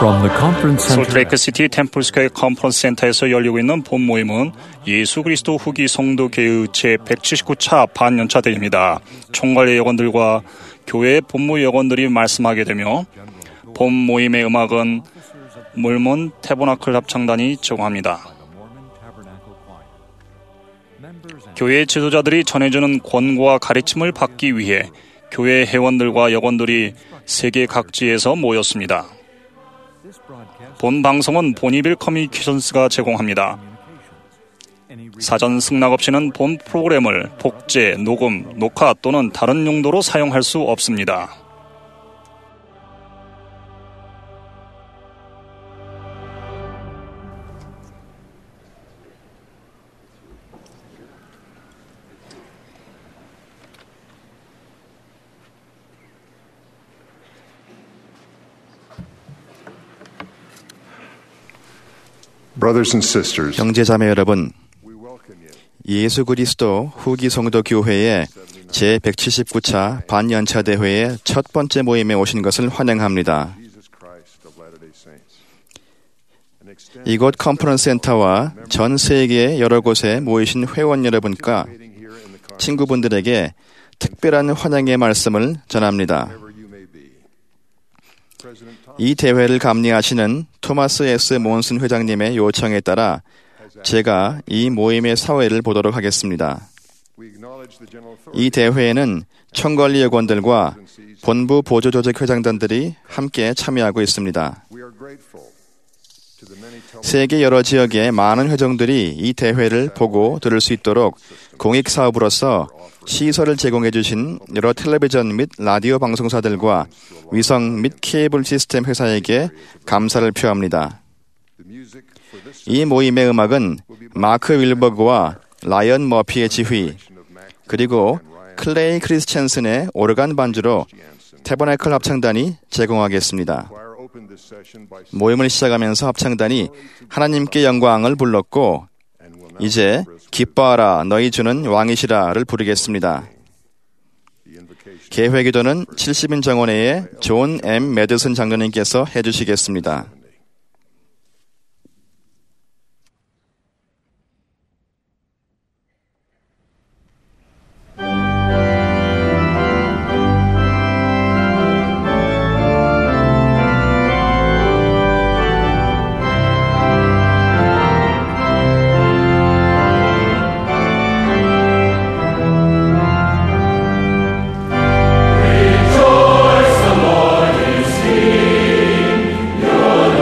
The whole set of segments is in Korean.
From the conference center. 솔트레이크시티 템플스퀘어 컨퍼런스 센터에서 열리고 있는 본 모임은 예수 그리스도 후기 성도교회의 제179차 반연차 대회입니다. 총괄의 여건들과 교회의 본무 여건들이 말씀하게 되며 본 모임의 음악은 몰몬 태버나클 합창단이 제공합니다. 교회 지도자들이 전해주는 권고와 가르침을 받기 위해 교회 회원들과 여건들이 세계 각지에서 모였습니다. 본 방송은 보니빌 커뮤니케이션스가 제공합니다. 사전 승낙 없이는 본 프로그램을 복제, 녹음, 녹화 또는 다른 용도로 사용할 수 없습니다. 형제자매 여러분, 예수 그리스도 후기 성도 교회의 제179차 반연차 대회의 첫 번째 모임에 오신 것을 환영합니다. 이곳 컨퍼런스 센터와 전 세계의 여러 곳에 모이신 회원 여러분과 친구분들에게 특별한 환영의 말씀을 전합니다. 이 대회를 감리하시는 토마스 S. 몬슨 회장님의 요청에 따라 제가 이 모임의 사회를 보도록 하겠습니다. 이 대회에는 총관리 여건들과 본부 보조조직 회장단들이 함께 참여하고 있습니다. 세계 여러 지역의 많은 회정들이 이 대회를 보고 들을 수 있도록 공익사업으로서 시설을 제공해 주신 여러 텔레비전 및 라디오 방송사들과 위성 및 케이블 시스템 회사에게 감사를 표합니다. 이 모임의 음악은 마크 윌버그와 라이언 머피의 지휘, 그리고 클레이 크리스첸슨의 오르간 반주로 태버나클 합창단이 제공하겠습니다. 모임을 시작하면서 합창단이 하나님께 영광을 불렀고 이제 기뻐하라 너희 주는 왕이시라를 부르겠습니다. 개회기도는 70인 정원회의 존 M. 메드슨 장로님께서 해주시겠습니다. Your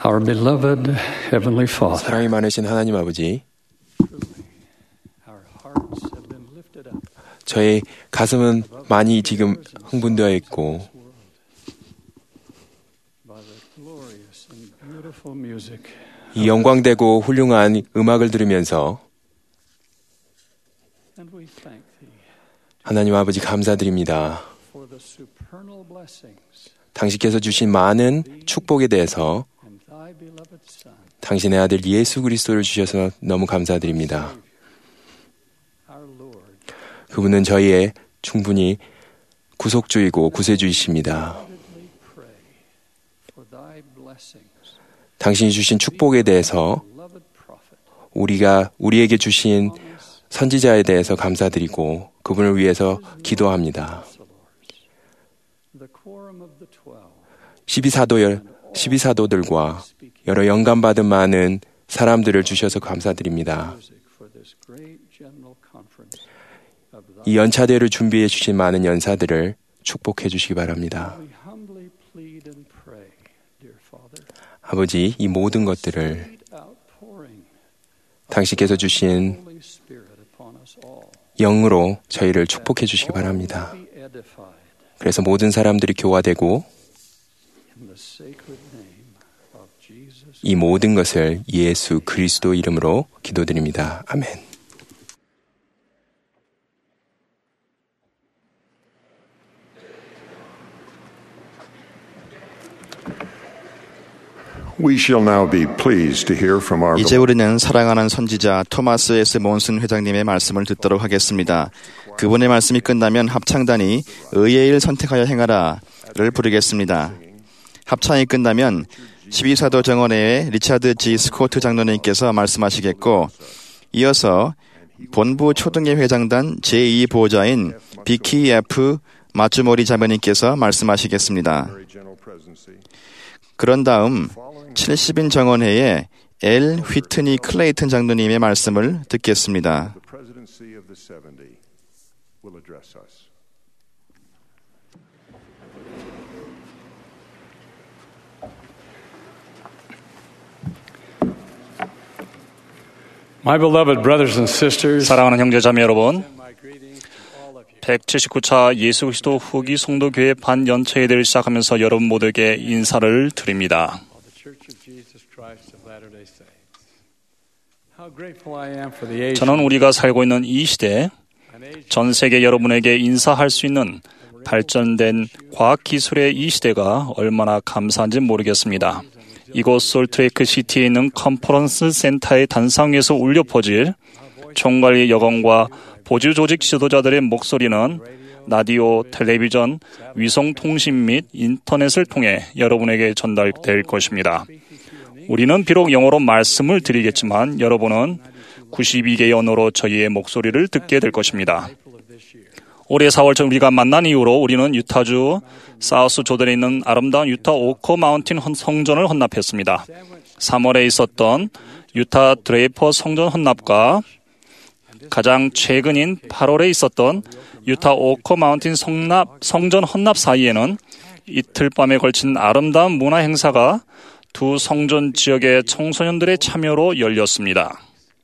Our beloved Heavenly Father, 사랑이 많으신 하나님 아버지, our hearts have been lifted up 저의 가슴은 많이 지금 흥분되어 있고 by the glorious and beautiful music. 이 영광되고 훌륭한 음악을 들으면서 And we thank Thee 하나님 아버지 감사드립니다. for the supernal blessings 당신께서 주신 많은 축복에 대해서 and Thy beloved Son, 당신의 아들 예수 그리스도를 주셔서 너무 감사드립니다. our Lord. 그분은 저희의 충분히 구속주이고 구세주이십니다. Abundantly pray for Thy blessings. 당신이 주신 축복에 대해서 Beloved prophet, 우리에게 주신 선지자에 대해서 감사드리고 그분을 위해서 기도합니다. the quorum of the 12, 12사도들과 여러 영감받은 많은 사람들을 주셔서 감사드립니다. music for this great general conference of Thy. 이 연차대를 준비해 주신 많은 연사들을 축복해 주시기 바랍니다. We humbly plead and pray, dear Father, 아버지, 이 모든 것들을 great outpouring 당신께서 주신 Holy Spirit upon us all. 영으로 저희를 축복해 주시기 바랍니다. Be edified 그래서 모든 사람들이 교화되고 in the sacred name of Jesus. 이 모든 것을 예수 그리스도 이름으로 기도드립니다. 아멘. We shall now be pleased to hear from our 이제 우리는 사랑하는 선지자 토마스 S. 몬슨 회장님의 말씀을 듣도록 하겠습니다. 그분의 말씀이 끝나면 합창단이 의의 일 선택하여 행하라를 부르겠습니다. 합창이 끝나면 12사도 정원회의 리차드 G. 스코트 장로님께서 말씀하시겠고, 이어서 본부 초등회 회장단 제2보좌인 비키 F. 마츠모리 자매님께서 말씀하시겠습니다. 그런 다음 70인 정원회의 엘 휘트니 클레이튼 장로님의 말씀을 듣겠습니다. the presidency of the 70 will address us. My beloved brothers and sisters, 사랑하는 형제자매 여러분, my greetings to all of you. 179차 예수 그리스도 후기 성도교회 반연체회를 시작하면서 여러분 모두에게 인사를 드립니다. Of the Church of Jesus Christ of Latter-day Saints. How grateful I am for the age 저는 우리가 살고 있는 이 시대에 an age 전 세계 여러분에게 인사할 수 있는 발전된 과학기술의 이 시대가 얼마나 감사한지 모르겠습니다. 이곳 솔트레이크 시티에 있는 컨퍼런스 센터의 단상에서 울려 퍼질 총괄리 여건과 보조 조직 지도자들의 목소리는 라디오, 텔레비전, 위성통신 및 인터넷을 통해 여러분에게 전달될 것입니다. 우리는 비록 영어로 말씀을 드리겠지만 여러분은 92개의 언어로 저희의 목소리를 듣게 될 것입니다. 올해 4월 우리가 만난 이후로 우리는 유타주 사우스 조던에 있는 아름다운 유타 오커 마운틴 성전을 헌납했습니다. 3월에 있었던 유타 드레이퍼 성전 헌납과 가장 최근인 8월에 있었던 유타 오커 마운틴 성전 헌납 사이에는 이틀 밤에 걸친 아름다운 문화 행사가 두 성전 지역의 청소년들의 참여로 열렸습니다.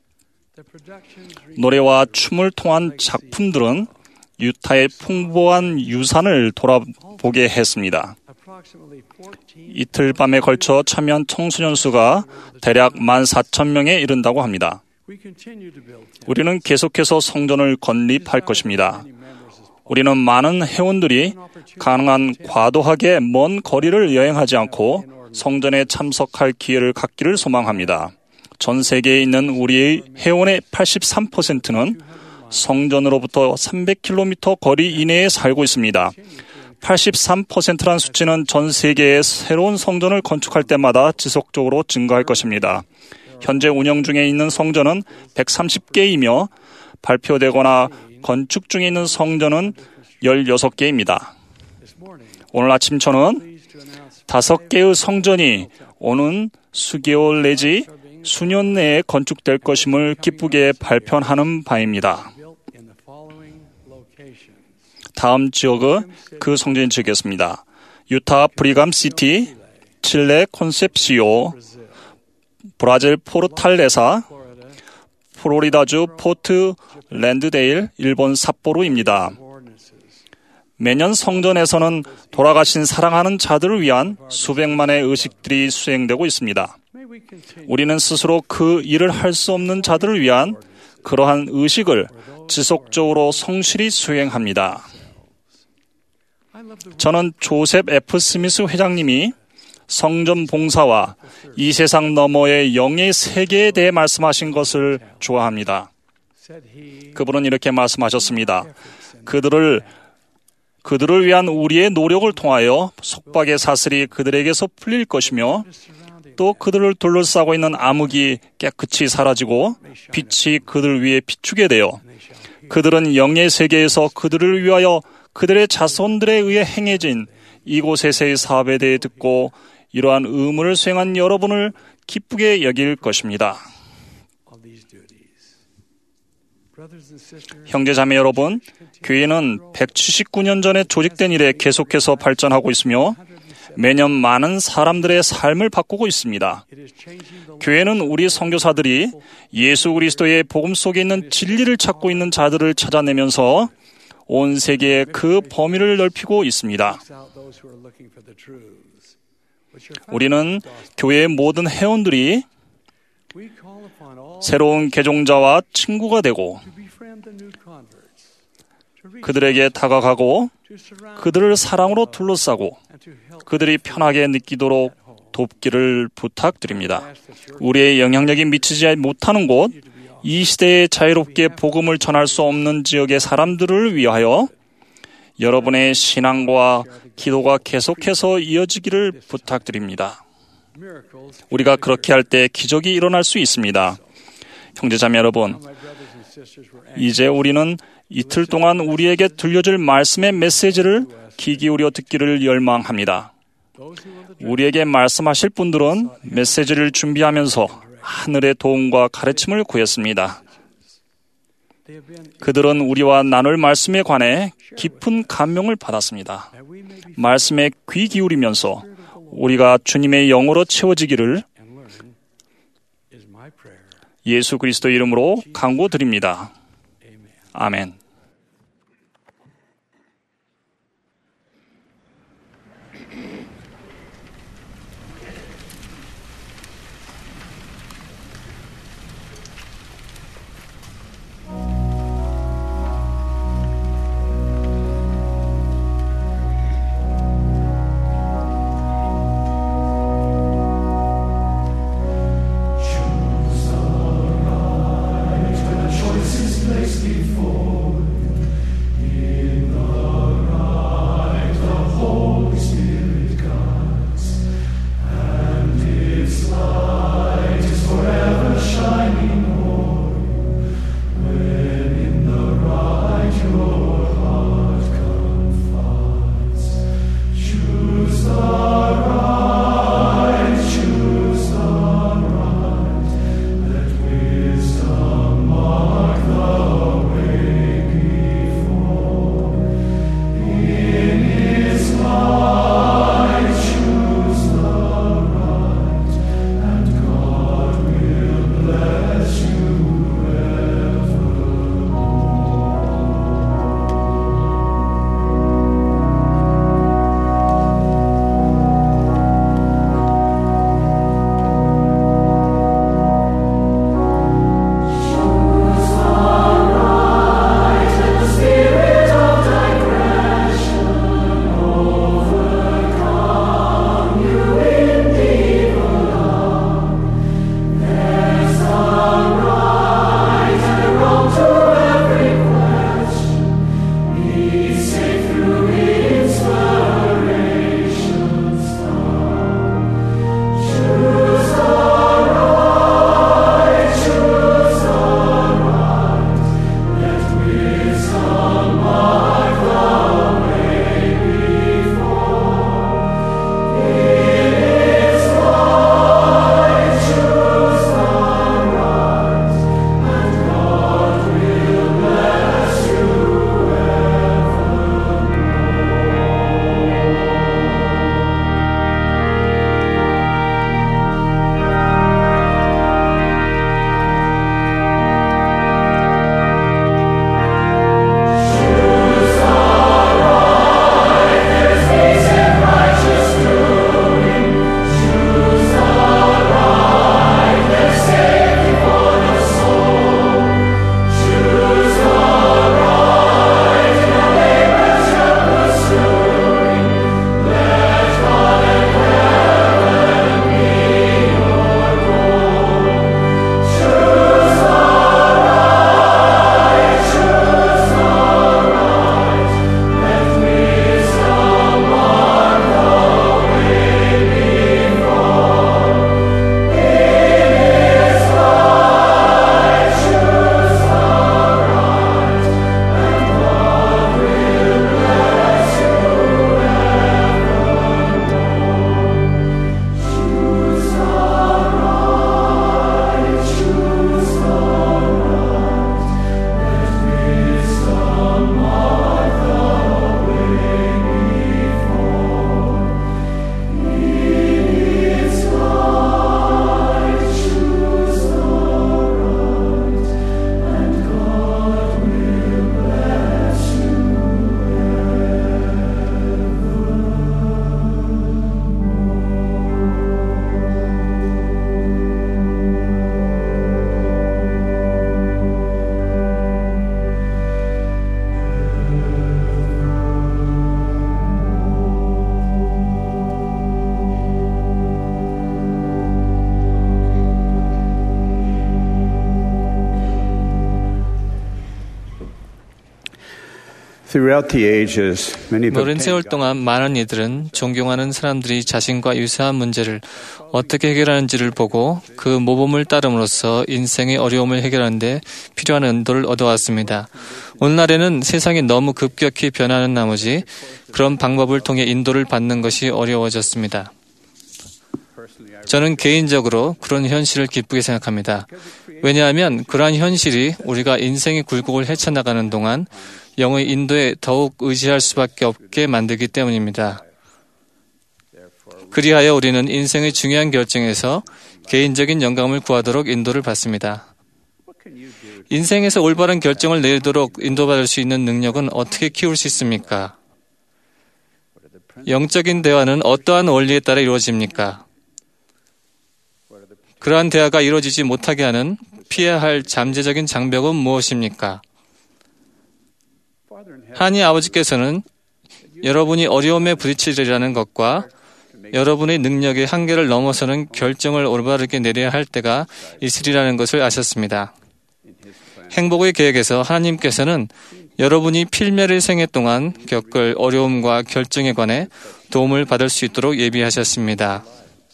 노래와 춤을 통한 작품들은 유타의 풍부한 유산을 돌아보게 했습니다. 이틀 밤에 걸쳐 참여한 청소년 수가 대략 14,000명에 이른다고 합니다. 우리는 계속해서 성전을 건립할 것입니다. 우리는 많은 회원들이 가능한 과도하게 먼 거리를 여행하지 않고 성전에 참석할 기회를 갖기를 소망합니다. 전 세계에 있는 우리의 회원의 83%는 성전으로부터 300km 거리 이내에 살고 있습니다. 83%란 수치는 전 세계의 새로운 성전을 건축할 때마다 지속적으로 증가할 것입니다. 현재 운영 중에 있는 성전은 130개이며 발표되거나 건축 중에 있는 성전은 16개입니다. 오늘 아침 저는 5개의 성전이 오는 수개월 내지 수년 내에 건축될 것임을 기쁘게 발표하는 바입니다. 다음 지역은 그 성전이 지겠습니다. 유타 브리감 시티, 칠레 콘셉시오, 브라질 포르탈레사, 플로리다주 포트 랜드데일, 일본 삿포로입니다. 매년 성전에서는 돌아가신 사랑하는 자들을 위한 수백만의 의식들이 수행되고 있습니다. 우리는 스스로 그 일을 할 수 없는 자들을 위한 그러한 의식을 지속적으로 성실히 수행합니다. 저는 조셉 F. 스미스 회장님이 성전 봉사와 이 세상 너머의 영의 세계에 대해 말씀하신 것을 좋아합니다. 그분은 이렇게 말씀하셨습니다. 그들을 위한 우리의 노력을 통하여 속박의 사슬이 그들에게서 풀릴 것이며 또 그들을 둘러싸고 있는 암흑이 깨끗이 사라지고 빛이 그들 위에 비추게 되어 그들은 영의 세계에서 그들을 위하여 그들의 자손들에 의해 행해진 이곳에서의 사업에 대해 듣고 이러한 의무를 수행한 여러분을 기쁘게 여길 것입니다. 형제자매 여러분, 교회는 179년 전에 조직된 이래 계속해서 발전하고 있으며 매년 많은 사람들의 삶을 바꾸고 있습니다. 교회는 우리 선교사들이 예수 그리스도의 복음 속에 있는 진리를 찾고 있는 자들을 찾아내면서 온 세계에 그 범위를 넓히고 있습니다. 우리는 교회의 모든 회원들이 새로운 개종자와 친구가 되고 그들에게 다가가고 그들을 사랑으로 둘러싸고 그들이 편하게 느끼도록 돕기를 부탁드립니다. 우리의 영향력이 미치지 못하는 곳, 이 시대에 자유롭게 복음을 전할 수 없는 지역의 사람들을 위하여 여러분의 신앙과 기도가 계속해서 이어지기를 부탁드립니다. 우리가 그렇게 할 때 기적이 일어날 수 있습니다. 형제자매 여러분, 이제 우리는 이틀 동안 우리에게 들려줄 말씀의 메시지를 귀 기울여 듣기를 열망합니다. 우리에게 말씀하실 분들은 메시지를 준비하면서 하늘의 도움과 가르침을 구했습니다. 그들은 우리와 나눌 말씀에 관해 깊은 감명을 받았습니다. 말씀에 귀 기울이면서 우리가 주님의 영으로 채워지기를 예수 그리스도 이름으로 간구드립니다. 아멘. Choices placed before 오랜 세월 동안 많은 이들은 존경하는 사람들이 자신과 유사한 문제를 어떻게 해결하는지를 보고 그 모범을 따름으로써 인생의 어려움을 해결하는 데 필요한 인도를 얻어왔습니다. 오늘날에는 세상이 너무 급격히 변하는 나머지 그런 방법을 통해 인도를 받는 것이 어려워졌습니다. 저는 개인적으로 그런 현실을 기쁘게 생각합니다. 왜냐하면 그러한 현실이 우리가 인생의 굴곡을 헤쳐나가는 동안 영의 인도에 더욱 의지할 수밖에 없게 만들기 때문입니다. 그리하여 우리는 인생의 중요한 결정에서 개인적인 영감을 구하도록 인도를 받습니다. 인생에서 올바른 결정을 내리도록 인도받을 수 있는 능력은 어떻게 키울 수 있습니까? 영적인 대화는 어떠한 원리에 따라 이루어집니까? 그러한 대화가 이루어지지 못하게 하는 피해야 할 잠재적인 장벽은 무엇입니까? 하나님 아버지께서는 여러분이 어려움에 부딪히리라는 것과 여러분의 능력의 한계를 넘어서는 결정을 올바르게 내려야 할 때가 있으리라는 것을 아셨습니다. 행복의 계획에서 하나님께서는 여러분이 필멸의 생애 동안 겪을 어려움과 결정에 관해 도움을 받을 수 있도록 예비하셨습니다.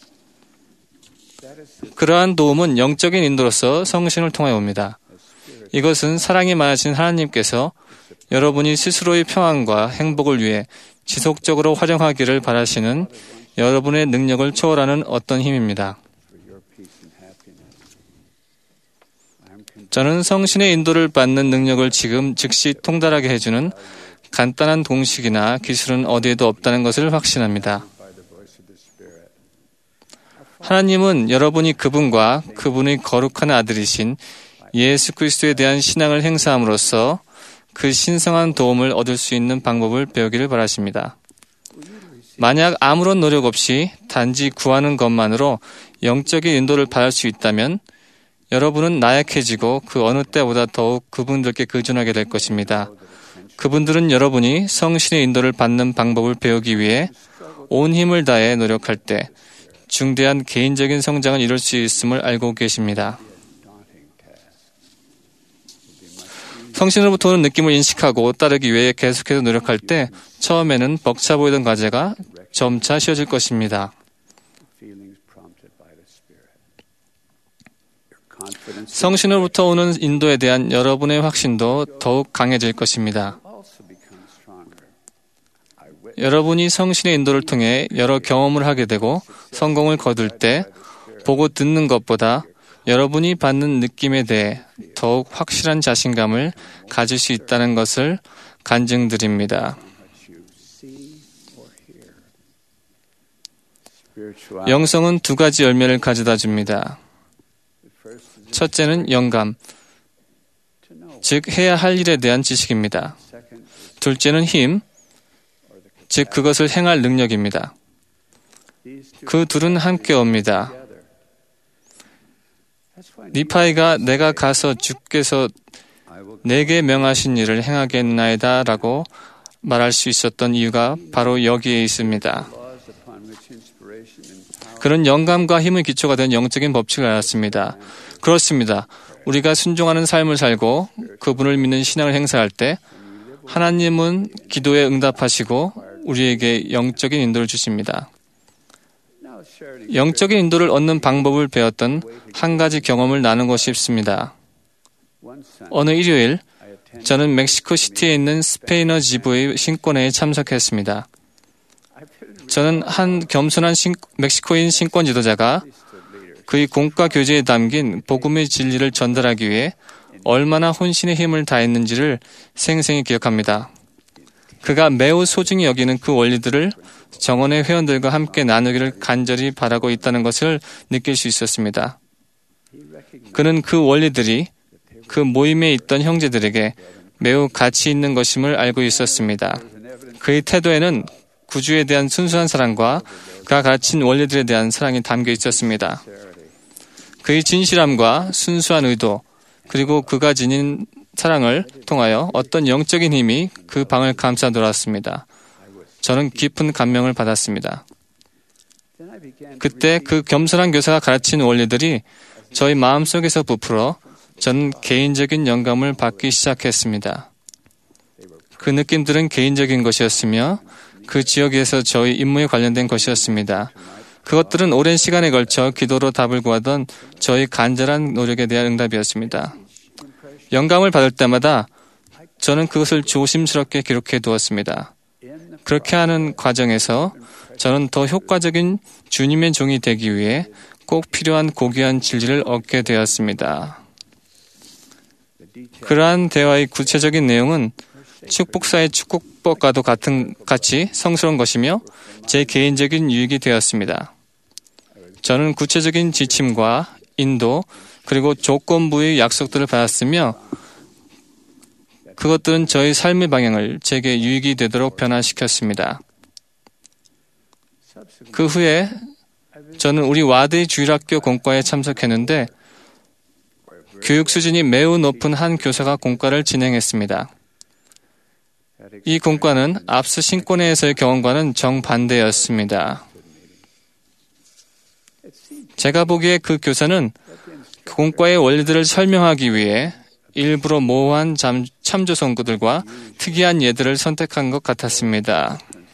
그러한 도움은 영적인 인도로서 성신을 통하여 옵니다. 이것은 사랑이 많으신 하나님께서 여러분이 스스로의 평안과 행복을 위해 지속적으로 활용하기를 바라시는 여러분의 능력을 초월하는 어떤 힘입니다. 저는 성신의 인도를 받는 능력을 지금 즉시 통달하게 해주는 간단한 공식이나 기술은 어디에도 없다는 것을 확신합니다. 하나님은 여러분이 그분과 그분의 거룩한 아들이신 예수 그리스도에 대한 신앙을 행사함으로써 그 신성한 도움을 얻을 수 있는 방법을 배우기를 바라십니다. 만약 아무런 노력 없이 단지 구하는 것만으로 영적인 인도를 받을 수 있다면 여러분은 나약해지고 그 어느 때보다 더욱 그분들께 의존하게 될 것입니다. 그분들은 여러분이 성신의 인도를 받는 방법을 배우기 위해 온 힘을 다해 노력할 때 중대한 개인적인 성장을 이룰 수 있음을 알고 계십니다. 성신으로부터 오는 느낌을 인식하고 따르기 위해 계속해서 노력할 때 처음에는 벅차 보이던 과제가 점차 쉬워질 것입니다. 성신으로부터 오는 인도에 대한 여러분의 확신도 더욱 강해질 것입니다. 여러분이 성신의 인도를 통해 여러 경험을 하게 되고 성공을 거둘 때 보고 듣는 것보다 여러분이 받는 느낌에 대해 더욱 확실한 자신감을 가질 수 있다는 것을 간증드립니다. 영성은 두 가지 열매를 가져다 줍니다. 첫째는 영감, 즉 해야 할 일에 대한 지식입니다. 둘째는 힘, 즉 그것을 행할 능력입니다. 그 둘은 함께 옵니다. 니파이가 내가 가서 주께서 내게 명하신 일을 행하겠나이다 라고 말할 수 있었던 이유가 바로 여기에 있습니다. 그런 영감과 힘의 기초가 된 영적인 법칙을 알았습니다. 그렇습니다. 우리가 순종하는 삶을 살고 그분을 믿는 신앙을 행사할 때 하나님은 기도에 응답하시고 우리에게 영적인 인도를 주십니다. 영적인 인도를 얻는 방법을 배웠던 한 가지 경험을 나누고 싶습니다. 어느 일요일, 저는 멕시코시티에 있는 스페인어 지부의 신권회에 참석했습니다. 저는 한 겸손한 멕시코인 신권 지도자가 그의 공과 교제에 담긴 복음의 진리를 전달하기 위해 얼마나 혼신의 힘을 다했는지를 생생히 기억합니다. 그가 매우 소중히 여기는 그 원리들을 정원의 회원들과 함께 나누기를 간절히 바라고 있다는 것을 느낄 수 있었습니다. 그는 그 원리들이 그 모임에 있던 형제들에게 매우 가치 있는 것임을 알고 있었습니다. 그의 태도에는 구주에 대한 순수한 사랑과 그가 가르친 원리들에 대한 사랑이 담겨 있었습니다. 그의 진실함과 순수한 의도, 그리고 그가 지닌 사랑을 통하여 어떤 영적인 힘이 그 방을 감싸 돌았습니다. 저는 깊은 감명을 받았습니다. 그때 그 겸손한 교사가 가르친 원리들이 저희 마음속에서 부풀어 저는 개인적인 영감을 받기 시작했습니다. 그 느낌들은 개인적인 것이었으며 그 지역에서 저희 임무에 관련된 것이었습니다. 그것들은 오랜 시간에 걸쳐 기도로 답을 구하던 저희 간절한 노력에 대한 응답이었습니다. 영감을 받을 때마다 저는 그것을 조심스럽게 기록해 두었습니다. 그렇게 하는 과정에서 저는 더 효과적인 주님의 종이 되기 위해 꼭 필요한 고귀한 진리를 얻게 되었습니다. 그러한 대화의 구체적인 내용은 축복사의 축복법과도 같이 성스러운 것이며 제 개인적인 유익이 되었습니다. 저는 구체적인 지침과 인도 그리고 조건부의 약속들을 받았으며 그것들은 저희 삶의 방향을 제게 유익이 되도록 변화시켰습니다. 그 후에 저는 우리 와드의 주일학교 공과에 참석했는데 교육 수준이 매우 높은 한 교사가 공과를 진행했습니다. 이 공과는 앞서 신권회에서의 경험과는 정반대였습니다. 제가 보기에 그 교사는 공과의 원리들을 설명하기 위해 일부러 모호한 참조성구들과 특이한 예들을 선택한 것 같았습니다.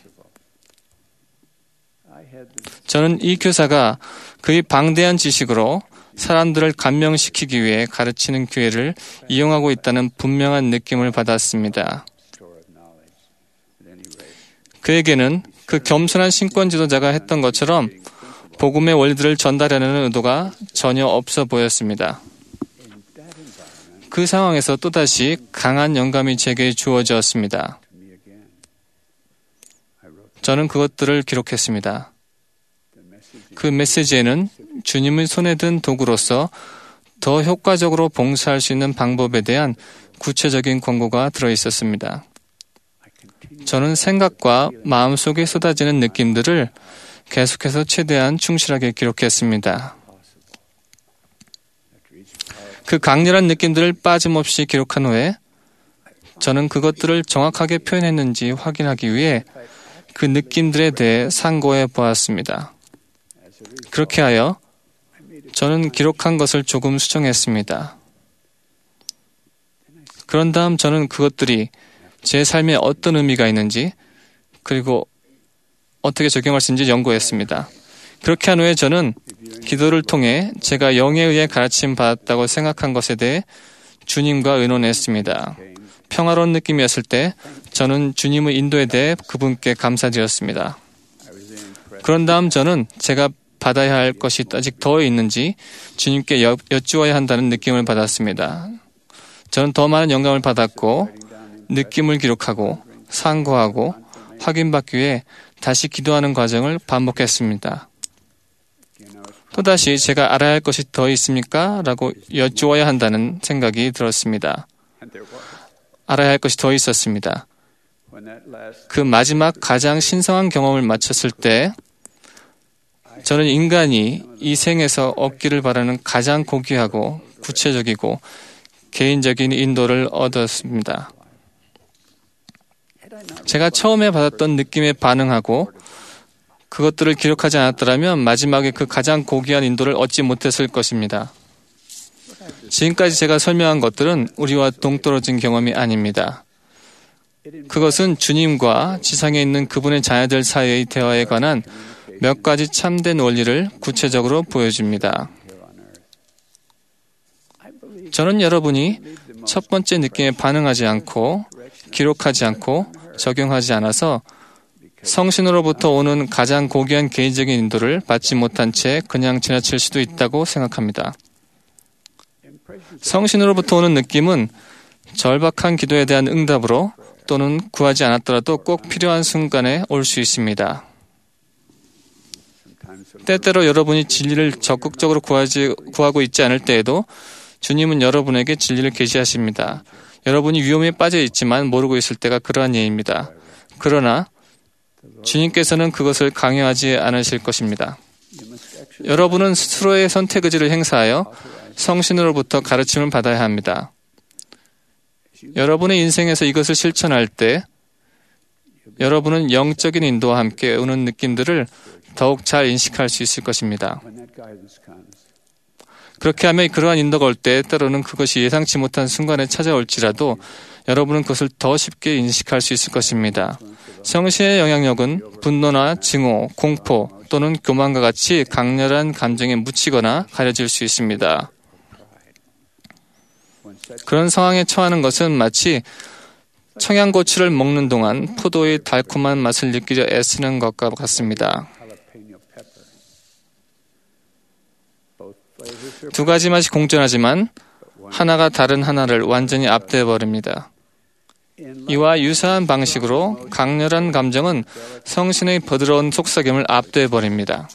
저는 이 교사가 그의 방대한 지식으로 사람들을 감명시키기 위해 가르치는 기회를 이용하고 있다는 분명한 느낌을 받았습니다. 그에게는 그 겸손한 신권 지도자가 했던 것처럼 복음의 원리들을 전달하려는 의도가 전혀 없어 보였습니다. 그 상황에서 또다시 강한 영감이 제게 주어졌습니다. 저는 그것들을 기록했습니다. 그 메시지에는 주님의 손에 든 도구로서 더 효과적으로 봉사할 수 있는 방법에 대한 구체적인 권고가 들어있었습니다. 저는 생각과 마음속에 쏟아지는 느낌들을 계속해서 최대한 충실하게 기록했습니다. 그 강렬한 느낌들을 빠짐없이 기록한 후에 저는 그것들을 정확하게 표현했는지 확인하기 위해 그 느낌들에 대해 상고해 보았습니다. 그렇게 하여 저는 기록한 것을 조금 수정했습니다. 그런 다음 저는 그것들이 제 삶에 어떤 의미가 있는지 그리고 어떻게 적용할 수 있는지 연구했습니다. 그렇게 한 후에 저는 기도를 통해 제가 영에 의해 가르침 받았다고 생각한 것에 대해 주님과 의논했습니다. 평화로운 느낌이었을 때 저는 주님의 인도에 대해 그분께 감사드렸습니다. 그런 다음 저는 제가 받아야 할 것이 아직 더 있는지 주님께 여쭈어야 한다는 느낌을 받았습니다. 저는 더 많은 영감을 받았고 느낌을 기록하고 상고하고 확인받기 위해 다시 기도하는 과정을 반복했습니다. 또다시 제가 알아야 할 것이 더 있습니까? 라고 여쭈어야 한다는 생각이 들었습니다. 알아야 할 것이 더 있었습니다. 그 마지막 가장 신성한 경험을 마쳤을 때 저는 인간이 이 생에서 얻기를 바라는 가장 고귀하고 구체적이고 개인적인 인도를 얻었습니다. 제가 처음에 받았던 느낌에 반응하고 그것들을 기록하지 않았더라면 마지막에 그 가장 고귀한 인도를 얻지 못했을 것입니다. 지금까지 제가 설명한 것들은 우리와 동떨어진 경험이 아닙니다. 그것은 주님과 지상에 있는 그분의 자녀들 사이의 대화에 관한 몇 가지 참된 원리를 구체적으로 보여줍니다. 저는 여러분이 첫 번째 느낌에 반응하지 않고 기록하지 않고 적용하지 않아서 성신으로부터 오는 가장 고귀한 개인적인 인도를 받지 못한 채 그냥 지나칠 수도 있다고 생각합니다. 성신으로부터 오는 느낌은 절박한 기도에 대한 응답으로 또는 구하지 않았더라도 꼭 필요한 순간에 올 수 있습니다. 때때로 여러분이 진리를 적극적으로 구하고 있지 않을 때에도 주님은 여러분에게 진리를 계시하십니다. 여러분이 위험에 빠져 있지만 모르고 있을 때가 그러한 예입니다. 그러나 주님께서는 그것을 강요하지 않으실 것입니다. 여러분은 스스로의 선택 의지를 행사하여 성신으로부터 가르침을 받아야 합니다. 여러분의 인생에서 이것을 실천할 때 여러분은 영적인 인도와 함께 오는 느낌들을 더욱 잘 인식할 수 있을 것입니다. 그렇게 하면 그러한 인도가 올 때 때로는 그것이 예상치 못한 순간에 찾아올지라도 여러분은 그것을 더 쉽게 인식할 수 있을 것입니다. 성신의 영향력은 분노나 증오, 공포 또는 교만과 같이 강렬한 감정에 묻히거나 가려질 수 있습니다. 그런 상황에 처하는 것은 마치 청양고추를 먹는 동안 포도의 달콤한 맛을 느끼려 애쓰는 것과 같습니다. 두 가지 맛이 공존하지만 하나가 다른 하나를 완전히 압도해버립니다. 이와 유사한 방식으로 강렬한 감정은 성신의 부드러운 속삭임을 압도해버립니다.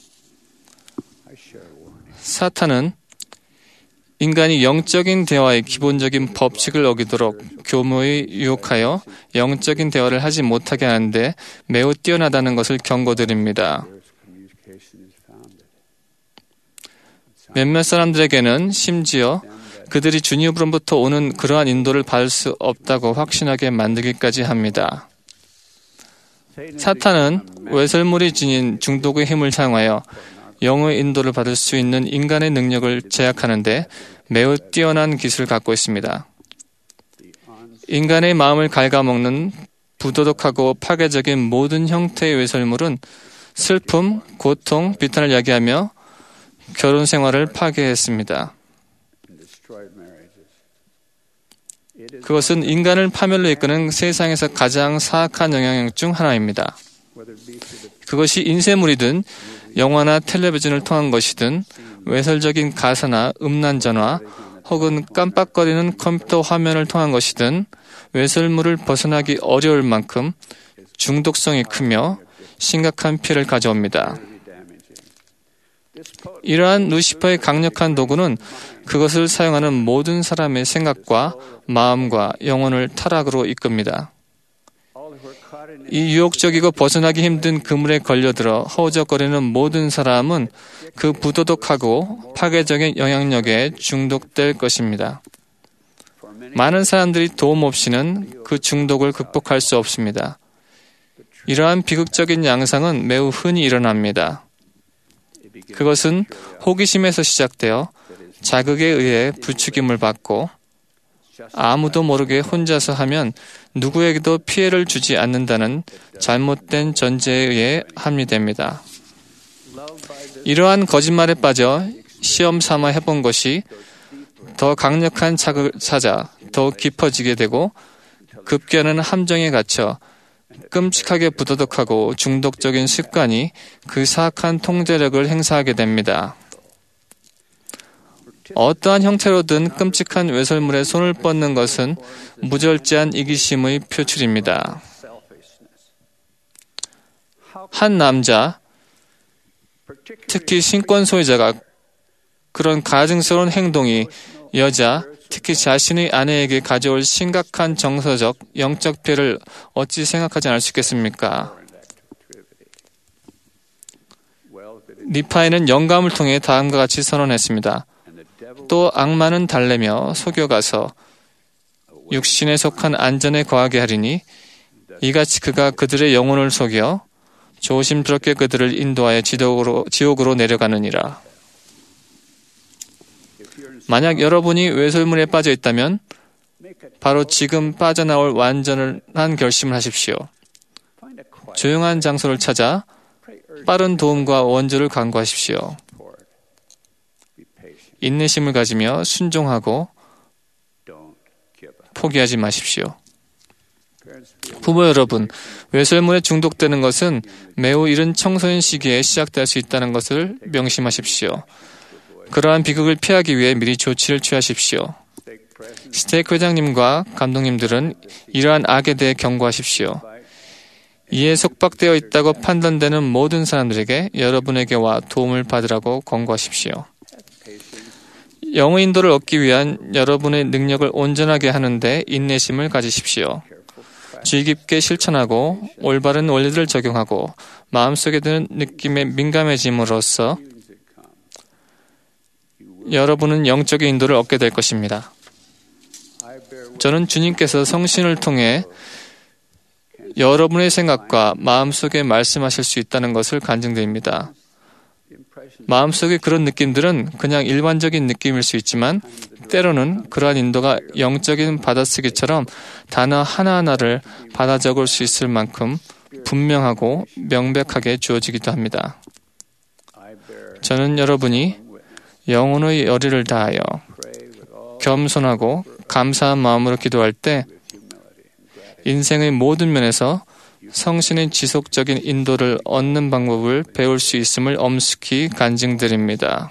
사탄은 인간이 영적인 대화의 기본적인 법칙을 어기도록 교묘히 유혹하여 영적인 대화를 하지 못하게 하는데 매우 뛰어나다는 것을 경고드립니다. 몇몇 사람들에게는 심지어 그들이 주님으로부터 오는 그러한 인도를 받을 수 없다고 확신하게 만들기까지 합니다. 사탄은 외설물이 지닌 중독의 힘을 사용하여 영의 인도를 받을 수 있는 인간의 능력을 제약하는데 매우 뛰어난 기술을 갖고 있습니다. 인간의 마음을 갉아먹는 부도덕하고 파괴적인 모든 형태의 외설물은 슬픔, 고통, 비탄을 야기하며 결혼 생활을 파괴했습니다. 그것은 인간을 파멸로 이끄는 세상에서 가장 사악한 영향력 중 하나입니다. 그것이 인쇄물이든 영화나 텔레비전을 통한 것이든 외설적인 가사나 음란 전화 혹은 깜빡거리는 컴퓨터 화면을 통한 것이든 외설물을 벗어나기 어려울 만큼 중독성이 크며 심각한 피해를 가져옵니다. 이러한 루시퍼의 강력한 도구는 그것을 사용하는 모든 사람의 생각과 마음과 영혼을 타락으로 이끕니다. 이 유혹적이고 벗어나기 힘든 그물에 걸려들어 허우적거리는 모든 사람은 그 부도덕하고 파괴적인 영향력에 중독될 것입니다. 많은 사람들이 도움 없이는 그 중독을 극복할 수 없습니다. 이러한 비극적인 양상은 매우 흔히 일어납니다. 그것은 호기심에서 시작되어 자극에 의해 부추김을 받고 아무도 모르게 혼자서 하면 누구에게도 피해를 주지 않는다는 잘못된 전제에 의해 합리됩니다. 이러한 거짓말에 빠져 시험 삼아 해본 것이 더 강력한 자극을 찾아 더 깊어지게 되고 급기야는 함정에 갇혀 끔찍하게 부도덕하고 중독적인 습관이 그 사악한 통제력을 행사하게 됩니다. 어떠한 형태로든 끔찍한 외설물에 손을 뻗는 것은 무절제한 이기심의 표출입니다. 한 남자, 특히 신권 소유자가 그런 가증스러운 행동이 여자, 특히 자신의 아내에게 가져올 심각한 정서적, 영적 피해를 어찌 생각하지 않을 수 있겠습니까? 니파에는 영감을 통해 다음과 같이 선언했습니다. 또 악마는 달래며 속여가서 육신에 속한 안전에 거하게 하리니 이같이 그가 그들의 영혼을 속여 조심스럽게 그들을 인도하여 지옥으로 내려가느니라. 만약 여러분이 외설물에 빠져 있다면 바로 지금 빠져나올 완전한 결심을 하십시오. 조용한 장소를 찾아 빠른 도움과 원조를 간구하십시오. 인내심을 가지며 순종하고 포기하지 마십시오. 부모 여러분, 외설물에 중독되는 것은 매우 이른 청소년 시기에 시작될 수 있다는 것을 명심하십시오. 그러한 비극을 피하기 위해 미리 조치를 취하십시오. 스테이크 회장님과 감독님들은 이러한 악에 대해 경고하십시오. 이에 속박되어 있다고 판단되는 모든 사람들에게 여러분에게 와 도움을 받으라고 권고하십시오. 영의 인도를 얻기 위한 여러분의 능력을 온전하게 하는데 인내심을 가지십시오. 주의 깊게 실천하고 올바른 원리들을 적용하고 마음속에 드는 느낌에 민감해짐으로써 여러분은 영적인 인도를 얻게 될 것입니다. 저는 주님께서 성신을 통해 여러분의 생각과 마음속에 말씀하실 수 있다는 것을 간증드립니다. 마음속에 그런 느낌들은 그냥 일반적인 느낌일 수 있지만 때로는 그러한 인도가 영적인 받아쓰기처럼 단어 하나하나를 받아 적을 수 있을 만큼 분명하고 명백하게 주어지기도 합니다. 저는 여러분이 영혼의 열의를 다하여 겸손하고 감사한 마음으로 기도할 때 인생의 모든 면에서 성신의 지속적인 인도를 얻는 방법을 배울 수 있음을 엄숙히 간증드립니다.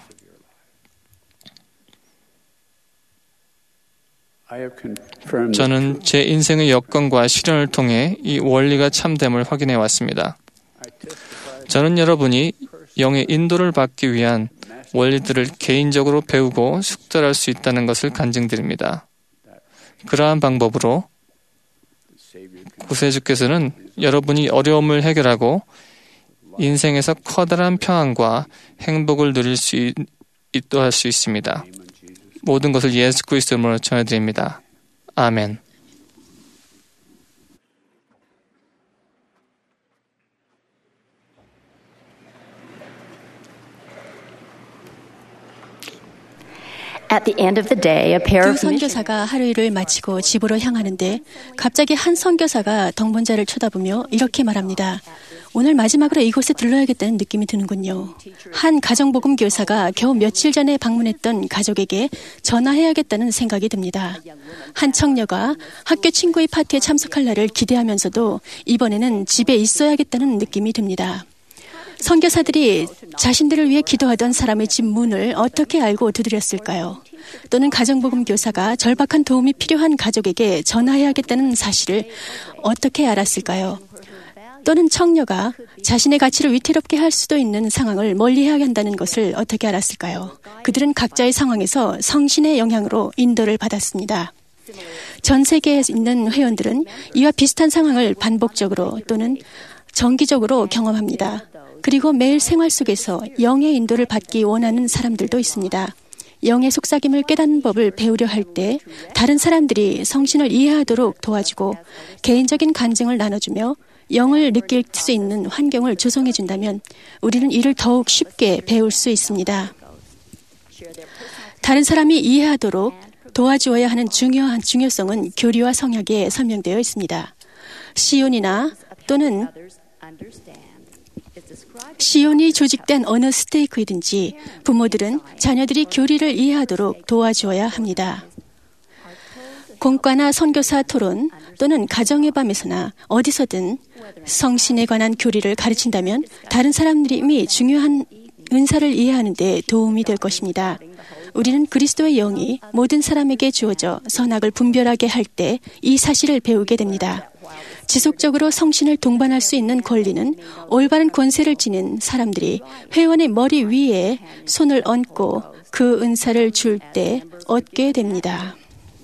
저는 제 인생의 여건과 시련을 통해 이 원리가 참됨을 확인해 왔습니다. 저는 여러분이 영의 인도를 받기 위한 원리들을 개인적으로 배우고 숙달할 수 있다는 것을 간증드립니다. 그러한 방법으로 구세주께서는 여러분이 어려움을 해결하고 인생에서 커다란 평안과 행복을 누릴 수 있도록 할 수 있습니다. 모든 것을 예수 그리스도 이름으로 전해드립니다. 아멘. 두 선교사가 하루 일을 마치고 집으로 향하는데 갑자기 한 선교사가 동반자를 쳐다보며 이렇게 말합니다. 오늘 마지막으로 이곳에 들러야겠다는 느낌이 드는군요. 한 가정복음 교사가 겨우 며칠 전에 방문했던 가족에게 전화해야겠다는 생각이 듭니다. 한 청녀가 학교 친구의 파티에 참석할 날을 기대하면서도 이번에는 집에 있어야겠다는 느낌이 듭니다. 선교사들이 자신들을 위해 기도하던 사람의 집 문을 어떻게 알고 두드렸을까요? 또는 가정복음 교사가 절박한 도움이 필요한 가족에게 전화해야겠다는 사실을 어떻게 알았을까요? 또는 청녀가 자신의 가치를 위태롭게 할 수도 있는 상황을 멀리해야 한다는 것을 어떻게 알았을까요? 그들은 각자의 상황에서 성신의 영향으로 인도를 받았습니다. 전 세계에 있는 회원들은 이와 비슷한 상황을 반복적으로 또는 정기적으로 경험합니다. 그리고 매일 생활 속에서 영의 인도를 받기 원하는 사람들도 있습니다. 영의 속삭임을 깨닫는 법을 배우려 할 때 다른 사람들이 성신을 이해하도록 도와주고 개인적인 간증을 나눠주며 영을 느낄 수 있는 환경을 조성해준다면 우리는 이를 더욱 쉽게 배울 수 있습니다. 다른 사람이 이해하도록 도와주어야 하는 중요성은 교리와 성약에 설명되어 있습니다. 시온이 조직된 어느 스테이크이든지 부모들은 자녀들이 교리를 이해하도록 도와주어야 합니다. 공과나 선교사 토론 또는 가정의 밤에서나 어디서든 성신에 관한 교리를 가르친다면 다른 사람들이 중요한 은사를 이해하는 데 도움이 될 것입니다. 우리는 그리스도의 영이 모든 사람에게 주어져 선악을 분별하게 할 때 이 사실을 배우게 됩니다. 지속적으로 성신을 동반할 수 있는 권리는 올바른 권세를 지닌 사람들이 회원의 머리 위에 손을 얹고 그 은사를 줄 때 얻게 됩니다.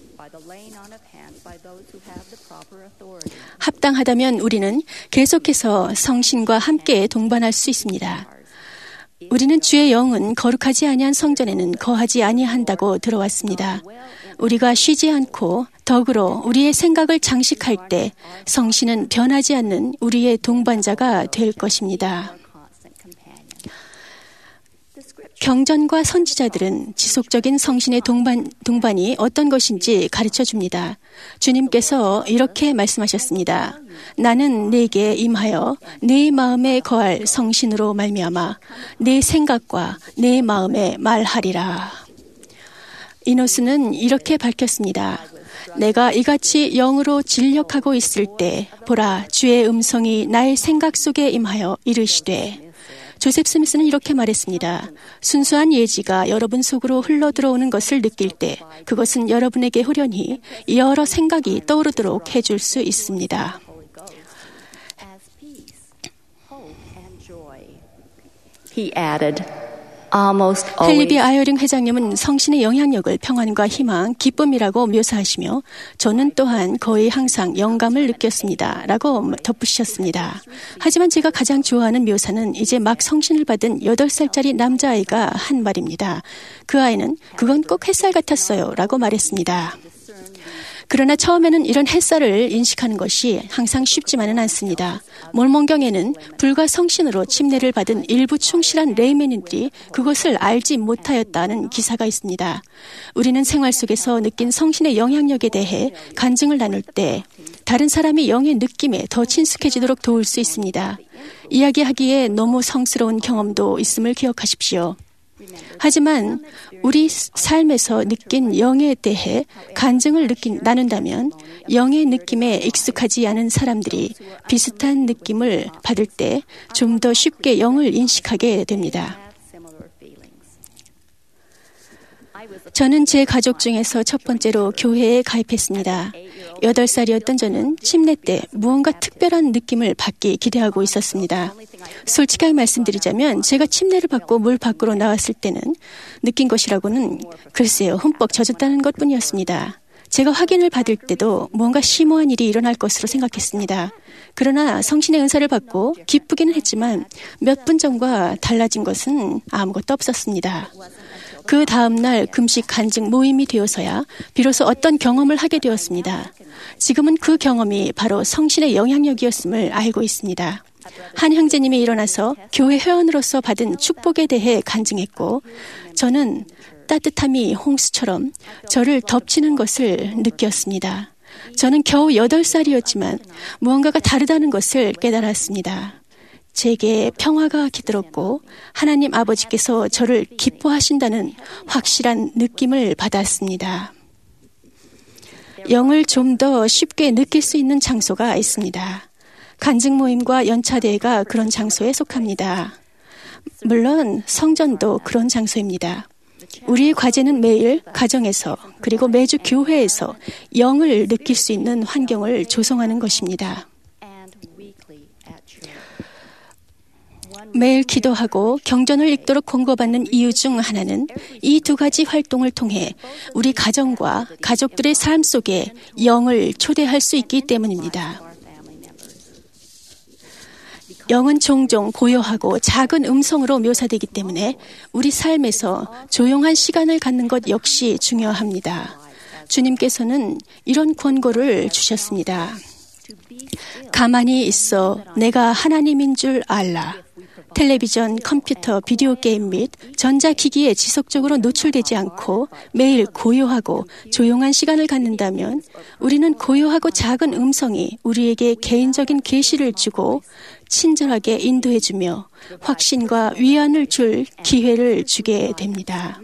합당하다면 우리는 계속해서 성신과 함께 동반할 수 있습니다. 우리는 주의 영은 거룩하지 아니한 성전에는 거하지 아니한다고 들어왔습니다. 우리가 쉬지 않고 덕으로 우리의 생각을 장식할 때 성신은 변하지 않는 우리의 동반자가 될 것입니다. 경전과 선지자들은 지속적인 성신의 동반이 어떤 것인지 가르쳐 줍니다. 주님께서 이렇게 말씀하셨습니다. 나는 네게 임하여 네 마음에 거할 성신으로 말미암아 네 생각과 네 마음에 말하리라. 이노스는 이렇게 밝혔습니다. 내가 이같이 영으로 진력하고 있을 때 보라 주의 음성이 나의 생각 속에 임하여 이르시되. 조셉 스미스는 이렇게 말했습니다. 순수한 예지가 여러분 속으로 흘러들어오는 것을 느낄 때 그것은 여러분에게 후련히 여러 생각이 떠오르도록 해줄 수 있습니다. 헨리 아이어링 회장님은 성신의 영향력을 평안과 희망, 기쁨이라고 묘사하시며 저는 또한 거의 항상 영감을 느꼈습니다. 라고 덧붙이셨습니다. 하지만 제가 가장 좋아하는 묘사는 이제 막 성신을 받은 8살짜리 남자아이가 한 말입니다. 그 아이는 그건 꼭 햇살 같았어요. 라고 말했습니다. 그러나 처음에는 이런 햇살을 인식하는 것이 항상 쉽지만은 않습니다. 몰몬경에는 불과 성신으로 침례를 받은 일부 충실한 레이맨인들이 그것을 알지 못하였다는 기사가 있습니다. 우리는 생활 속에서 느낀 성신의 영향력에 대해 간증을 나눌 때 다른 사람이 영의 느낌에 더 친숙해지도록 도울 수 있습니다. 이야기하기에 너무 성스러운 경험도 있음을 기억하십시오. 하지만 우리 삶에서 느낀 영에 대해 간증을 나눈다면 영의 느낌에 익숙하지 않은 사람들이 비슷한 느낌을 받을 때 좀 더 쉽게 영을 인식하게 됩니다. 저는 제 가족 중에서 첫 번째로 교회에 가입했습니다. 8살이었던 저는 침례 때 무언가 특별한 느낌을 받기 기대하고 있었습니다. 솔직하게 말씀드리자면 제가 침례를 받고 물 밖으로 나왔을 때는 느낀 것이라고는 글쎄요, 흠뻑 젖었다는 것뿐이었습니다. 제가 확인을 받을 때도 무언가 심오한 일이 일어날 것으로 생각했습니다. 그러나 성신의 은사를 받고 기쁘기는 했지만 몇 분 전과 달라진 것은 아무것도 없었습니다. 그 다음날 금식 간증 모임이 되어서야 비로소 어떤 경험을 하게 되었습니다. 지금은 그 경험이 바로 성신의 영향력이었음을 알고 있습니다. 한 형제님이 일어나서 교회 회원으로서 받은 축복에 대해 간증했고 저는 따뜻함이 홍수처럼 저를 덮치는 것을 느꼈습니다. 저는 겨우 8살이었지만 무언가가 다르다는 것을 깨달았습니다. 제게 평화가 깃들었고 하나님 아버지께서 저를 기뻐하신다는 확실한 느낌을 받았습니다. 영을 좀 더 쉽게 느낄 수 있는 장소가 있습니다. 간증 모임과 연차대회가 그런 장소에 속합니다. 물론 성전도 그런 장소입니다. 우리의 과제는 매일 가정에서 그리고 매주 교회에서 영을 느낄 수 있는 환경을 조성하는 것입니다. 매일 기도하고 경전을 읽도록 권고받는 이유 중 하나는 이 두 가지 활동을 통해 우리 가정과 가족들의 삶 속에 영을 초대할 수 있기 때문입니다. 영은 종종 고요하고 작은 음성으로 묘사되기 때문에 우리 삶에서 조용한 시간을 갖는 것 역시 중요합니다. 주님께서는 이런 권고를 주셨습니다. 가만히 있어 내가 하나님인 줄 알라. 텔레비전, 컴퓨터, 비디오 게임 및 전자기기에 지속적으로 노출되지 않고 매일 고요하고 조용한 시간을 갖는다면 우리는 고요하고 작은 음성이 우리에게 개인적인 계시를 주고 친절하게 인도해주며 확신과 위안을 줄 기회를 주게 됩니다.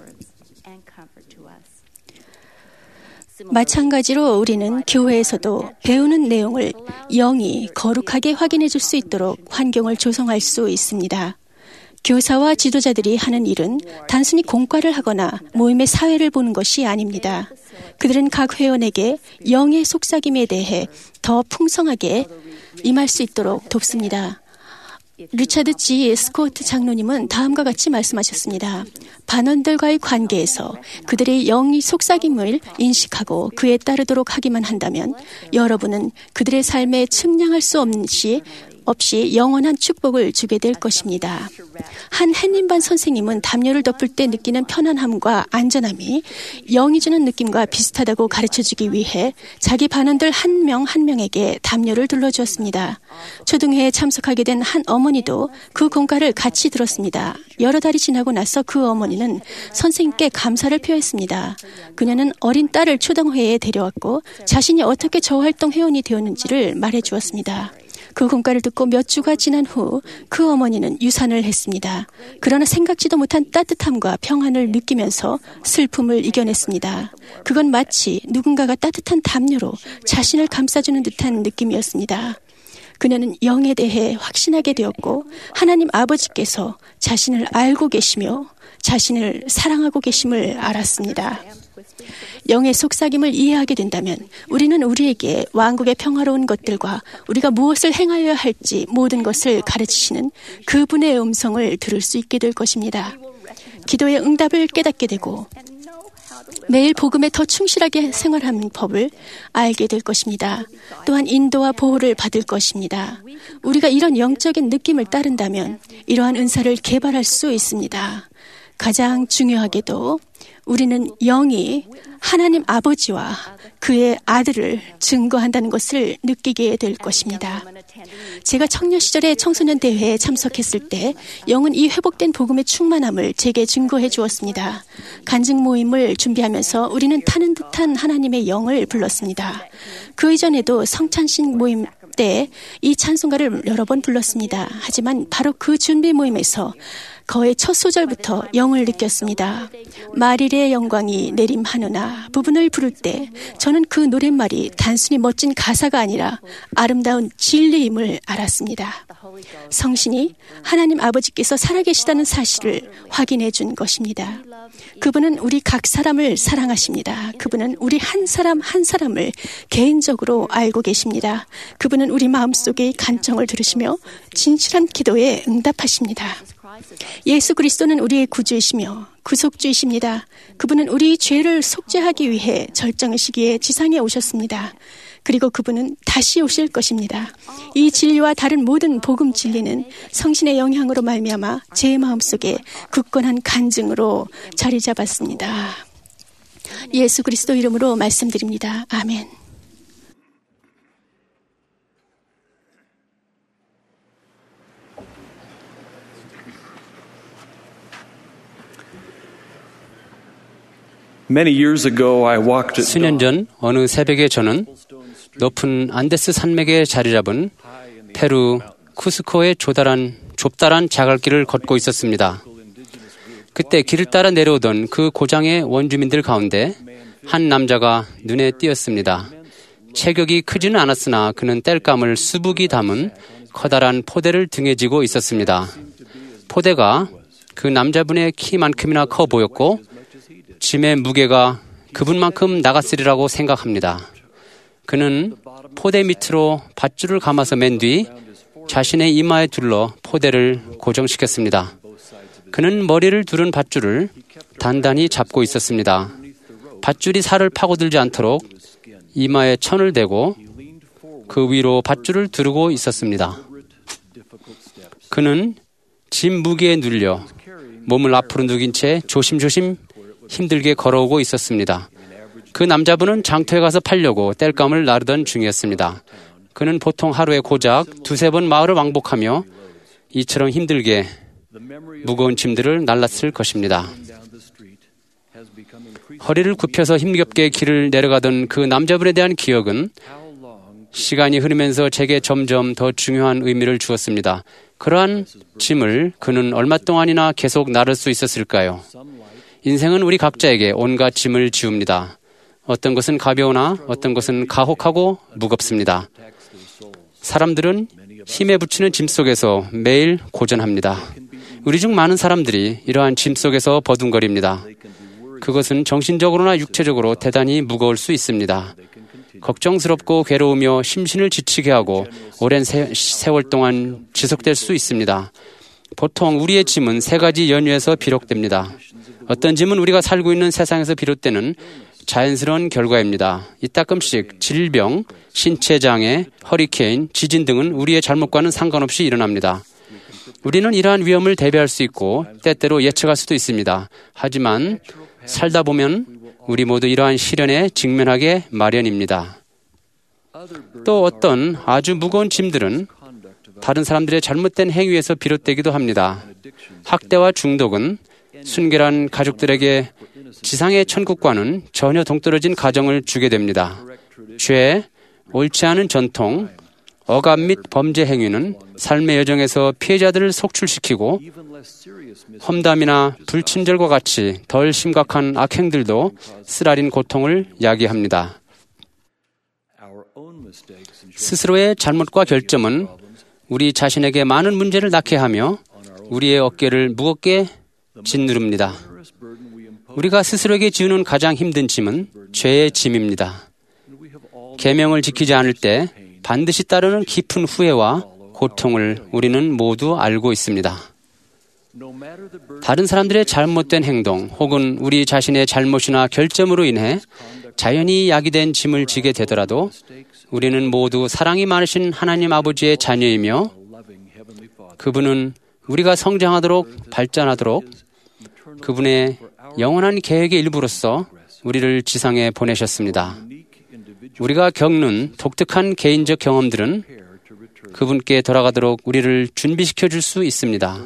마찬가지로 우리는 교회에서도 배우는 내용을 영이 거룩하게 확인해 줄 수 있도록 환경을 조성할 수 있습니다. 교사와 지도자들이 하는 일은 단순히 공과를 하거나 모임의 사회를 보는 것이 아닙니다. 그들은 각 회원에게 영의 속삭임에 대해 더 풍성하게 임할 수 있도록 돕습니다. 리차드 G. 스코트 장로님은 다음과 같이 말씀하셨습니다. 반원들과의 관계에서 그들의 영의 속삭임을 인식하고 그에 따르도록 하기만 한다면 여러분은 그들의 삶에 측량할 수 없이 영원한 축복을 주게 될 것입니다. 한 햇님반 선생님은 담요를 덮을 때 느끼는 편안함과 안전함이 영이 주는 느낌과 비슷하다고 가르쳐주기 위해 자기 반원들 한 명 한 명에게 담요를 둘러주었습니다. 초등회에 참석하게 된 한 어머니도 그 공과를 같이 들었습니다. 여러 달이 지나고 나서 그 어머니는 선생님께 감사를 표했습니다. 그녀는 어린 딸을 초등회에 데려왔고 자신이 어떻게 저 활동 회원이 되었는지를 말해주었습니다. 그 공과를 듣고 몇 주가 지난 후 그 어머니는 유산을 했습니다. 그러나 생각지도 못한 따뜻함과 평안을 느끼면서 슬픔을 이겨냈습니다. 그건 마치 누군가가 따뜻한 담요로 자신을 감싸주는 듯한 느낌이었습니다. 그녀는 영에 대해 확신하게 되었고 하나님 아버지께서 자신을 알고 계시며 자신을 사랑하고 계심을 알았습니다. 영의 속삭임을 이해하게 된다면 우리는 우리에게 왕국의 평화로운 것들과 우리가 무엇을 행하여야 할지 모든 것을 가르치시는 그분의 음성을 들을 수 있게 될 것입니다. 기도의 응답을 깨닫게 되고 매일 복음에 더 충실하게 생활하는 법을 알게 될 것입니다. 또한 인도와 보호를 받을 것입니다. 우리가 이런 영적인 느낌을 따른다면 이러한 은사를 개발할 수 있습니다. 가장 중요하게도 우리는 영이 하나님 아버지와 그의 아들을 증거한다는 것을 느끼게 될 것입니다. 제가 청년 시절에 청소년 대회에 참석했을 때 영은 이 회복된 복음의 충만함을 제게 증거해 주었습니다. 간증 모임을 준비하면서 우리는 타는 듯한 하나님의 영을 불렀습니다. 그 이전에도 성찬식 모임 때 이 찬송가를 여러 번 불렀습니다. 하지만 바로 그 준비 모임에서 거의 첫 소절부터 영을 느꼈습니다. 마릴의 영광이 내림하노나 부분을 부를 때 저는 그 노랫말이 단순히 멋진 가사가 아니라 아름다운 진리임을 알았습니다. 성신이 하나님 아버지께서 살아계시다는 사실을 확인해 준 것입니다. 그분은 우리 각 사람을 사랑하십니다. 그분은 우리 한 사람 한 사람을 개인적으로 알고 계십니다. 그분은 우리 마음속의 간청을 들으시며 진실한 기도에 응답하십니다. 예수 그리스도는 우리의 구주이시며 구속주이십니다. 그분은 우리 죄를 속죄하기 위해 절정의 시기에 지상에 오셨습니다. 그리고 그분은 다시 오실 것입니다. 이 진리와 다른 모든 복음 진리는 성신의 영향으로 말미암아 제 마음속에 굳건한 간증으로 자리 잡았습니다. 예수 그리스도 이름으로 말씀드립니다. 아멘. 수년 전 어느 새벽에 저는 높은 안데스 산맥에 자리 잡은 페루 쿠스코의 좁다란 자갈길을 걷고 있었습니다. 그때 길을 따라 내려오던 그 고장의 원주민들 가운데 한 남자가 눈에 띄었습니다. 체격이 크지는 않았으나 그는 땔감을 수북이 담은 커다란 포대를 등에 지고 있었습니다. 포대가 그 남자분의 키만큼이나 커 보였고 짐의 무게가 그분만큼 나갔으리라고 생각합니다. 그는 포대 밑으로 밧줄을 감아서 맨 뒤 자신의 이마에 둘러 포대를 고정시켰습니다. 그는 머리를 두른 밧줄을 단단히 잡고 있었습니다. 밧줄이 살을 파고들지 않도록 이마에 천을 대고 그 위로 밧줄을 두르고 있었습니다. 그는 짐 무게에 눌려 몸을 앞으로 누긴 채 조심조심 힘들게 걸어오고 있었습니다. 그 남자분은 장터에 가서 팔려고 땔감을 나르던 중이었습니다. 그는 보통 하루에 고작 2-3번 마을을 왕복하며 이처럼 힘들게 무거운 짐들을 날랐을 것입니다. 허리를 굽혀서 힘겹게 길을 내려가던 그 남자분에 대한 기억은 시간이 흐르면서 제게 점점 더 중요한 의미를 주었습니다. 그러한 짐을 그는 얼마 동안이나 계속 나를 수 있었을까요? 인생은 우리 각자에게 온갖 짐을 지웁니다. 어떤 것은 가벼우나 어떤 것은 가혹하고 무겁습니다. 사람들은 힘에 부치는 짐 속에서 매일 고전합니다. 우리 중 많은 사람들이 이러한 짐 속에서 버둥거립니다. 그것은 정신적으로나 육체적으로 대단히 무거울 수 있습니다. 걱정스럽고 괴로우며 심신을 지치게 하고 오랜 세월 동안 지속될 수 있습니다. 보통 우리의 짐은 3가지 연유에서 비롯됩니다. 어떤 짐은 우리가 살고 있는 세상에서 비롯되는 자연스러운 결과입니다. 이따금씩 질병, 신체장애, 허리케인, 지진 등은 우리의 잘못과는 상관없이 일어납니다. 우리는 이러한 위험을 대비할 수 있고 때때로 예측할 수도 있습니다. 하지만 살다 보면 우리 모두 이러한 시련에 직면하게 마련입니다. 또 어떤 아주 무거운 짐들은 다른 사람들의 잘못된 행위에서 비롯되기도 합니다. 학대와 중독은 순결한 가족들에게 지상의 천국과는 전혀 동떨어진 가정을 주게 됩니다. 죄, 옳지 않은 전통, 억압 및 범죄 행위는 삶의 여정에서 피해자들을 속출시키고 험담이나 불친절과 같이 덜 심각한 악행들도 쓰라린 고통을 야기합니다. 스스로의 잘못과 결점은 우리 자신에게 많은 문제를 낳게 하며 우리의 어깨를 무겁게 짓누릅니다. 우리가 스스로에게 지우는 가장 힘든 짐은 죄의 짐입니다. 계명을 지키지 않을 때 반드시 따르는 깊은 후회와 고통을 우리는 모두 알고 있습니다. 다른 사람들의 잘못된 행동 혹은 우리 자신의 잘못이나 결점으로 인해 자연히 야기된 짐을 지게 되더라도 우리는 모두 사랑이 많으신 하나님 아버지의 자녀이며 그분은 우리가 성장하도록 발전하도록 그분의 영원한 계획의 일부로서 우리를 지상에 보내셨습니다. 우리가 겪는 독특한 개인적 경험들은 그분께 돌아가도록 우리를 준비시켜 줄 수 있습니다.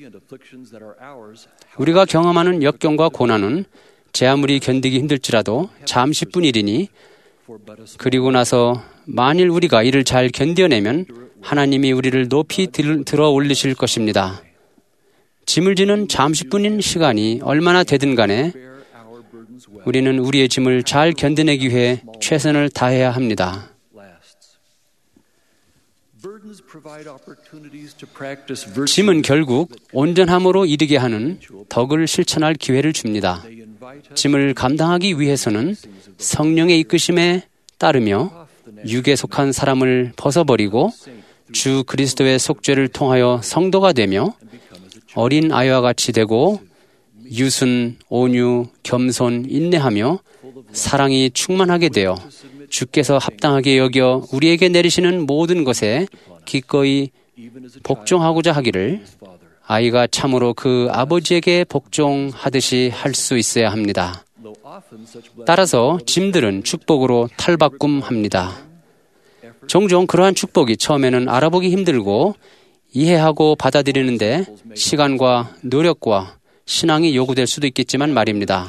우리가 경험하는 역경과 고난은 제 아무리 견디기 힘들지라도 잠시뿐 일이니 그리고 나서 만일 우리가 이를 잘 견뎌내면 하나님이 우리를 높이 들어 올리실 것입니다. 짐을 지는 잠시뿐인 시간이 얼마나 되든 간에 우리는 우리의 짐을 잘 견뎌내기 위해 최선을 다해야 합니다. 짐은 결국 온전함으로 이르게 하는 덕을 실천할 기회를 줍니다. 짐을 감당하기 위해서는 성령의 이끄심에 따르며 육에 속한 사람을 벗어버리고 주 그리스도의 속죄를 통하여 성도가 되며 어린 아이와 같이 되고 유순, 온유, 겸손, 인내하며 사랑이 충만하게 되어 주께서 합당하게 여겨 우리에게 내리시는 모든 것에 기꺼이 복종하고자 하기를 아이가 참으로 그 아버지에게 복종하듯이 할 수 있어야 합니다. 따라서 짐들은 축복으로 탈바꿈합니다. 종종 그러한 축복이 처음에는 알아보기 힘들고 이해하고 받아들이는데 시간과 노력과 신앙이 요구될 수도 있겠지만 말입니다.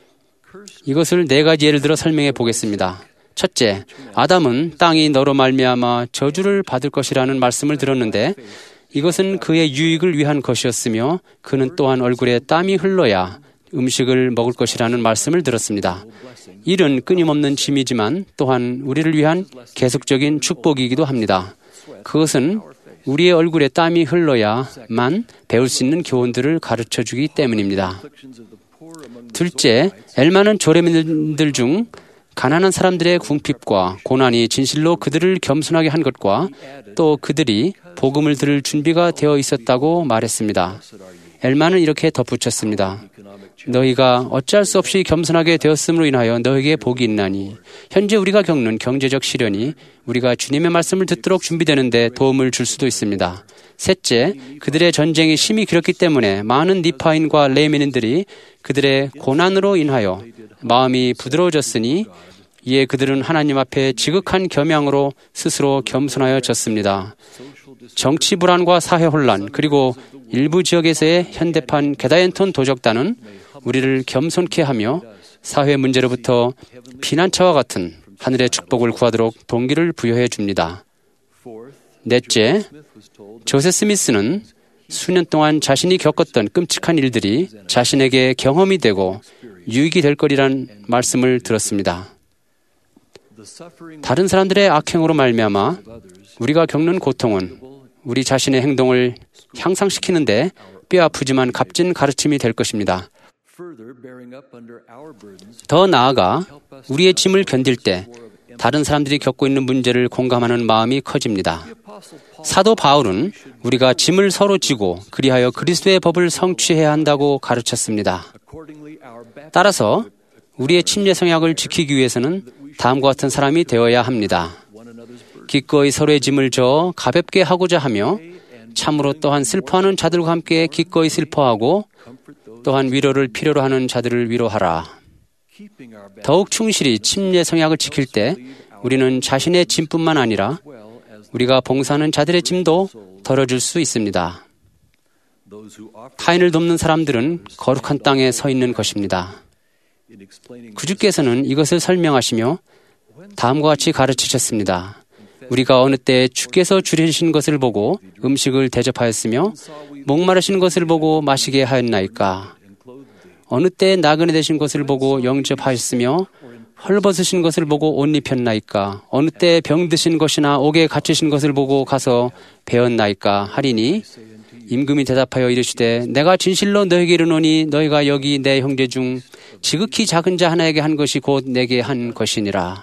이것을 4가지 예를 들어 설명해 보겠습니다. 첫째, 아담은 땅이 너로 말미암아 저주를 받을 것이라는 말씀을 들었는데 이것은 그의 유익을 위한 것이었으며 그는 또한 얼굴에 땀이 흘러야 음식을 먹을 것이라는 말씀을 들었습니다. 일은 끊임없는 짐이지만 또한 우리를 위한 계속적인 축복이기도 합니다. 그것은 우리의 얼굴에 땀이 흘러야만 배울 수 있는 교훈들을 가르쳐주기 때문입니다. 둘째, 엘마는 조례민들 중 가난한 사람들의 궁핍과 고난이 진실로 그들을 겸손하게 한 것과 또 그들이 복음을 들을 준비가 되어 있었다고 말했습니다. 엘마는 이렇게 덧붙였습니다. 너희가 어찌할 수 없이 겸손하게 되었음으로 인하여 너희에게 복이 있나니 현재 우리가 겪는 경제적 시련이 우리가 주님의 말씀을 듣도록 준비되는데 도움을 줄 수도 있습니다. 셋째, 그들의 전쟁이 심히 길었기 때문에 많은 니파인과 레미닌들이 그들의 고난으로 인하여 마음이 부드러워졌으니 이에 그들은 하나님 앞에 지극한 겸양으로 스스로 겸손하여졌습니다. 정치 불안과 사회 혼란 그리고 일부 지역에서의 현대판 게다엔톤 도적단은 우리를 겸손케 하며 사회 문제로부터 피난처와 같은 하늘의 축복을 구하도록 동기를 부여해 줍니다. 넷째, 조세 스미스는 수년 동안 자신이 겪었던 끔찍한 일들이 자신에게 경험이 되고 유익이 될 거리란 말씀을 들었습니다. 다른 사람들의 악행으로 말미암아 우리가 겪는 고통은 우리 자신의 행동을 향상시키는데 뼈아프지만 값진 가르침이 될 것입니다. 더 나아가 우리의 짐을 견딜 때 다른 사람들이 겪고 있는 문제를 공감하는 마음이 커집니다. 사도 바울은 우리가 짐을 서로 지고 그리하여 그리스도의 법을 성취해야 한다고 가르쳤습니다. 따라서 우리의 침례 성약을 지키기 위해서는 다음과 같은 사람이 되어야 합니다. 기꺼이 서로의 짐을 져 가볍게 하고자 하며 참으로 또한 슬퍼하는 자들과 함께 기꺼이 슬퍼하고 또한 위로를 필요로 하는 자들을 위로하라. 더욱 충실히 침례 성약을 지킬 때 우리는 자신의 짐뿐만 아니라 우리가 봉사하는 자들의 짐도 덜어줄 수 있습니다. 타인을 돕는 사람들은 거룩한 땅에 서 있는 것입니다. 구주께서는 이것을 설명하시며 다음과 같이 가르치셨습니다. 우리가 어느 때 주께서 줄이신 것을 보고 음식을 대접하였으며 목마르신 것을 보고 마시게 하였나이까? 어느 때 나그네 되신 것을 보고 영접하였으며 헐벗으신 것을 보고 옷 입혔나이까? 어느 때 병드신 것이나 옥에 갇히신 것을 보고 가서 배웠나이까? 하리니 임금이 대답하여 이르시되 내가 진실로 너에게 이르노니 너희가 여기 내 형제 중 지극히 작은 자 하나에게 한 것이 곧 내게 한 것이니라.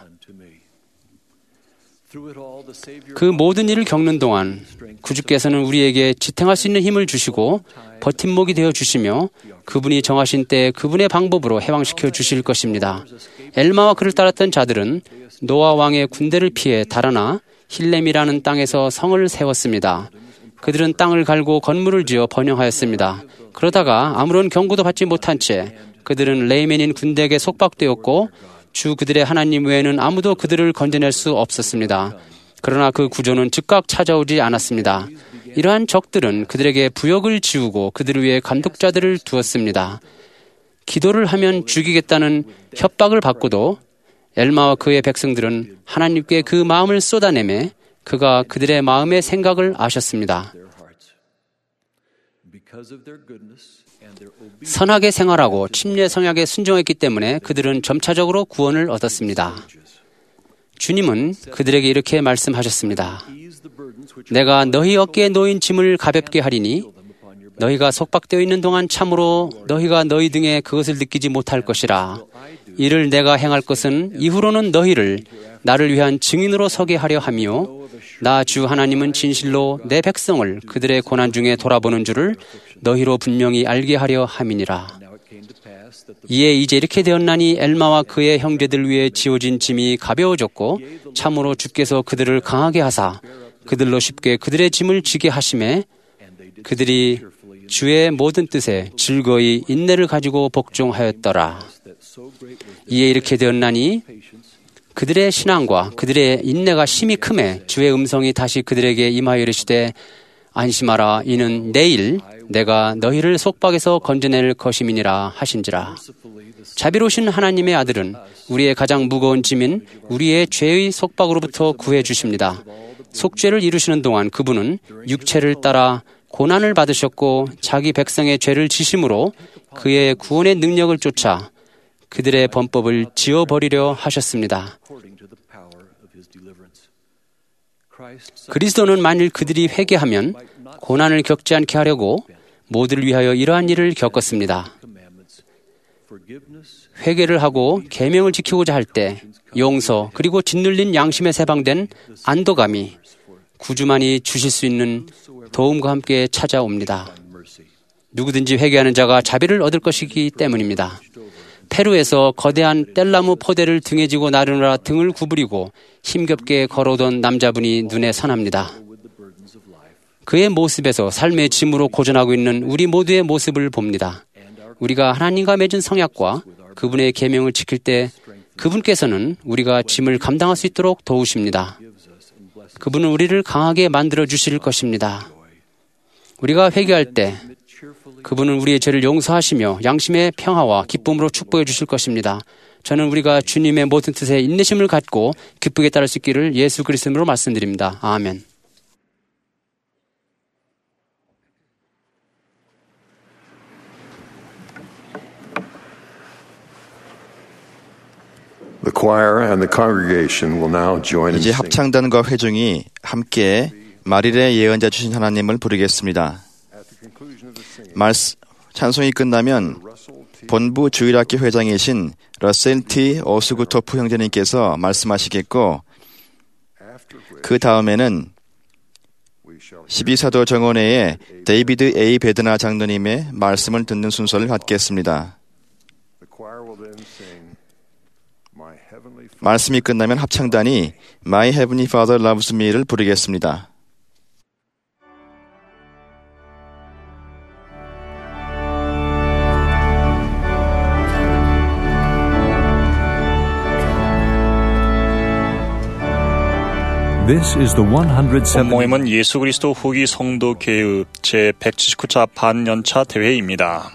그 모든 일을 겪는 동안 구주께서는 우리에게 지탱할 수 있는 힘을 주시고 버팀목이 되어 주시며 그분이 정하신 때 그분의 방법으로 해방시켜 주실 것입니다. 엘마와 그를 따랐던 자들은 노아 왕의 군대를 피해 달아나 힐렘이라는 땅에서 성을 세웠습니다. 그들은 땅을 갈고 건물을 지어 번영하였습니다. 그러다가 아무런 경고도 받지 못한 채 그들은 레이맨인 군대에게 속박되었고 주 그들의 하나님 외에는 아무도 그들을 건져낼 수 없었습니다. 그러나 그 구조는 즉각 찾아오지 않았습니다. 이러한 적들은 그들에게 부역을 지우고 그들을 위해 감독자들을 두었습니다. 기도를 하면 죽이겠다는 협박을 받고도 엘마와 그의 백성들은 하나님께 그 마음을 쏟아내매 그가 그들의 마음의 생각을 아셨습니다. 선하게 생활하고 침례 성약에 순종했기 때문에 그들은 점차적으로 구원을 얻었습니다. 주님은 그들에게 이렇게 말씀하셨습니다. 내가 너희 어깨에 놓인 짐을 가볍게 하리니 너희가 속박되어 있는 동안 참으로 너희가 너희 등에 그것을 느끼지 못할 것이라. 이를 내가 행할 것은 이후로는 너희를 나를 위한 증인으로 서게 하려 하며 나 주 하나님은 진실로 내 백성을 그들의 고난 중에 돌아보는 줄을 너희로 분명히 알게 하려 함이니라. 이에 이제 이렇게 되었나니 엘마와 그의 형제들 위에 지어진 짐이 가벼워졌고 참으로 주께서 그들을 강하게 하사 그들로 쉽게 그들의 짐을 지게 하심에 그들이 주의 모든 뜻에 즐거이 인내를 가지고 복종하였더라. 이에 이렇게 되었나니 그들의 신앙과 그들의 인내가 심히 크매 주의 음성이 다시 그들에게 임하여 이르시되 안심하라. 이는 내일 내가 너희를 속박에서 건져낼 것임이니라 하신지라. 자비로우신 하나님의 아들은 우리의 가장 무거운 짐인 우리의 죄의 속박으로부터 구해 주십니다. 속죄를 이루시는 동안 그분은 육체를 따라 고난을 받으셨고 자기 백성의 죄를 지심으로 그의 구원의 능력을 쫓아 그들의 범법을 지워버리려 하셨습니다. 그리스도는 만일 그들이 회개하면 고난을 겪지 않게 하려고 모두를 위하여 이러한 일을 겪었습니다. 회개를 하고 계명을 지키고자 할 때 용서 그리고 짓눌린 양심에 세방된 안도감이 구주만이 주실 수 있는 도움과 함께 찾아옵니다. 누구든지 회개하는 자가 자비를 얻을 것이기 때문입니다. 페루에서 거대한 뗄나무 포대를 등에 지고 나르느라 등을 구부리고 힘겹게 걸어오던 남자분이 눈에 선합니다. 그의 모습에서 삶의 짐으로 고전하고 있는 우리 모두의 모습을 봅니다. 우리가 하나님과 맺은 성약과 그분의 계명을 지킬 때 그분께서는 우리가 짐을 감당할 수 있도록 도우십니다. 그분은 우리를 강하게 만들어 주실 것입니다. 우리가 회개할 때 그분은 우리의 죄를 용서하시며 양심의 평화와 기쁨으로 축복해 주실 것입니다. 저는 우리가 주님의 모든 뜻에 인내심을 갖고 기쁘게 따를 수 있기를 예수 그리스도로 말씀드립니다. 아멘. 이제 합창단과 회중이 함께 마릴의 예언자 주신 하나님을 부르겠습니다. 찬송이 끝나면 본부 주일학교 회장이신 러셀 T. 오스구토프 형제님께서 말씀하시겠고 그 다음에는 12사도 정원회의 데이비드 A. 베드나 장로님의 말씀을 듣는 순서를 갖겠습니다. 말씀이 끝나면 합창단이 My Heavenly Father Loves Me를 부르겠습니다. 본 모임은 예수 그리스도 후기 성도 교회의 제179차 반년차 대회입니다.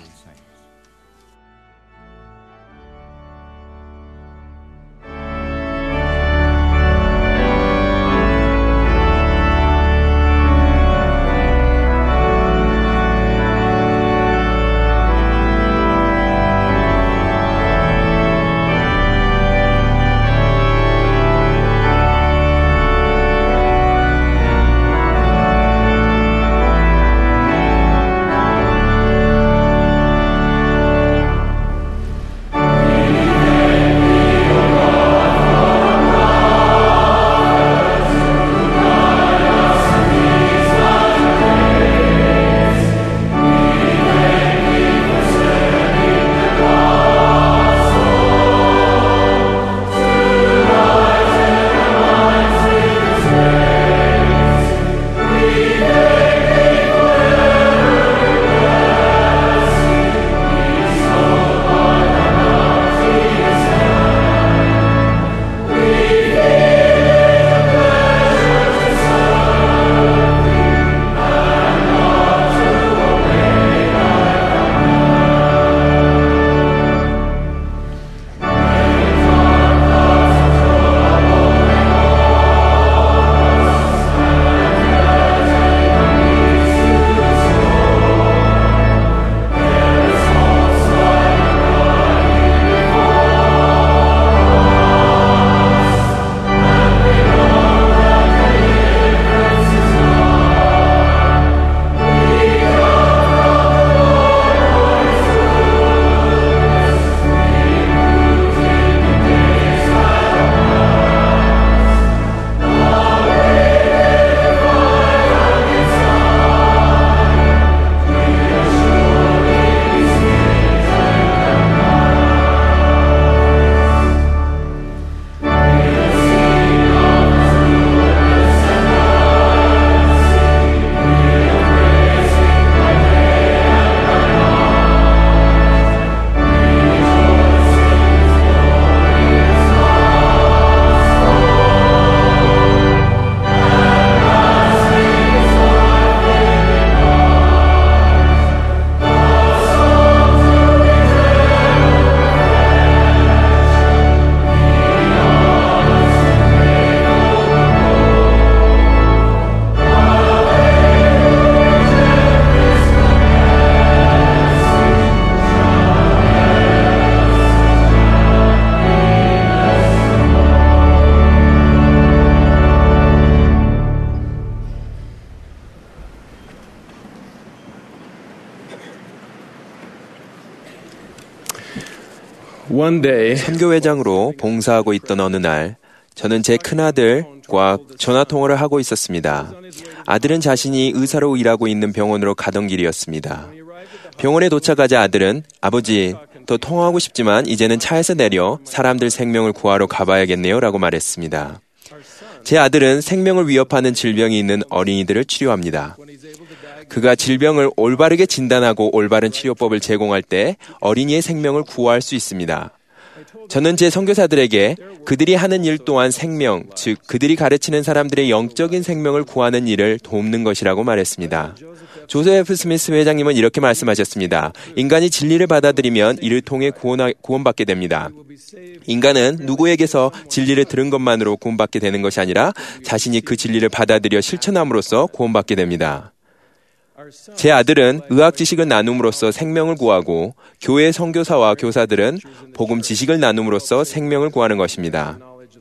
One day, 선교회장으로 봉사하고 있던 어느 날, 저는 제 큰아들과 전화통화를 하고 있었습니다. 아들은 자신이 의사로 일하고 있는 병원으로 가던 길이었습니다. 병원에 도착하자 아들은 아버지, 더 통화하고 싶지만 이제는 차에서 내려 사람들 생명을 구하러 가봐야겠네요 라고 말했습니다. 제 아들은 생명을 위협하는 질병이 있는 어린이들을 치료합니다. 그가 질병을 올바르게 진단하고 올바른 치료법을 제공할 때 어린이의 생명을 구할 수 있습니다. 저는 제 선교사들에게 그들이 하는 일 또한 생명, 즉 그들이 가르치는 사람들의 영적인 생명을 구하는 일을 돕는 것이라고 말했습니다. 조세프 스미스 회장님은 이렇게 말씀하셨습니다. 인간이 진리를 받아들이면 이를 통해 구원받게 됩니다. 인간은 누구에게서 진리를 들은 것만으로 구원받게 되는 것이 아니라 자신이 그 진리를 받아들여 실천함으로써 구원받게 됩니다. 제 아들은 의학 지식을 나눔으로써 생명을 구하고 교회 선교사와 교사들은 복음 지식을 나눔으로써 생명을 구하는 것입니다.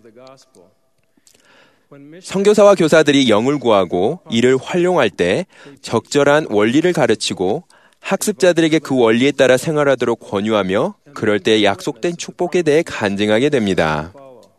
선교사와 교사들이 영을 구하고 이를 활용할 때 적절한 원리를 가르치고 학습자들에게 그 원리에 따라 생활하도록 권유하며 그럴 때 약속된 축복에 대해 간증하게 됩니다.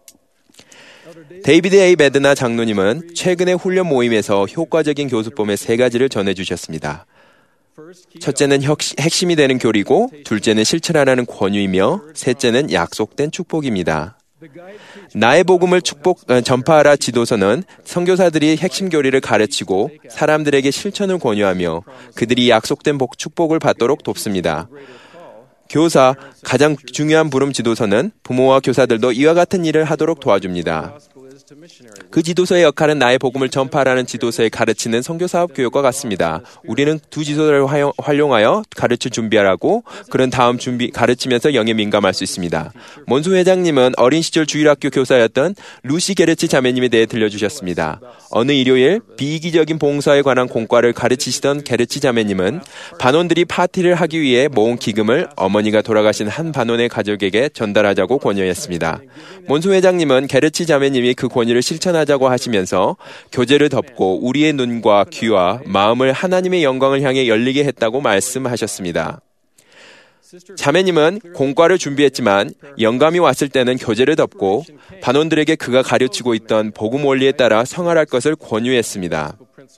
데이비드 A. 베드나 장로님은 최근의 훈련 모임에서 효과적인 교수법의 3가지를 전해주셨습니다. 첫째는 핵심이 되는 교리고, 둘째는 실천하라는 권유이며, 셋째는 약속된 축복입니다. 나의 복음을 전파하라 지도서는 선교사들이 핵심 교리를 가르치고 사람들에게 실천을 권유하며 그들이 약속된 축복을 받도록 돕습니다. 교사, 가장 중요한 부름 지도서는 부모와 교사들도 이와 같은 일을 하도록 도와줍니다. 그 지도서의 역할은 나의 복음을 전파하라는 지도서에 가르치는 선교사업 교육과 같습니다. 우리는 두 지도서를 활용하여 가르칠 준비하라고 그런 다음 가르치면서 영에 민감할 수 있습니다. 몬수 회장님은 어린 시절 주일학교 교사였던 루시 게르치 자매님에 대해 들려주셨습니다. 어느 일요일 비이기적인 봉사에 관한 공과를 가르치시던 게르치 자매님은 반원들이 파티를 하기 위해 모은 기금을 어머니가 돌아가신 한 반원의 가족에게 전달하자고 권유했습니다. 몬수 회장님은 게르치 자매님이 그 권유를 실천하자고 하시면서 교제를 덮고 우리의 눈과 귀와 마음을 하나님의 영광을 향해 열리게 했다고 말씀하셨습니다. 자매님은 공과를 준비했지만 영감이 왔을 때는 교제를 덮고 반원들에게 그가 가르치고 있던 복음 원리에 따라 생활할 것을 권유했습니다.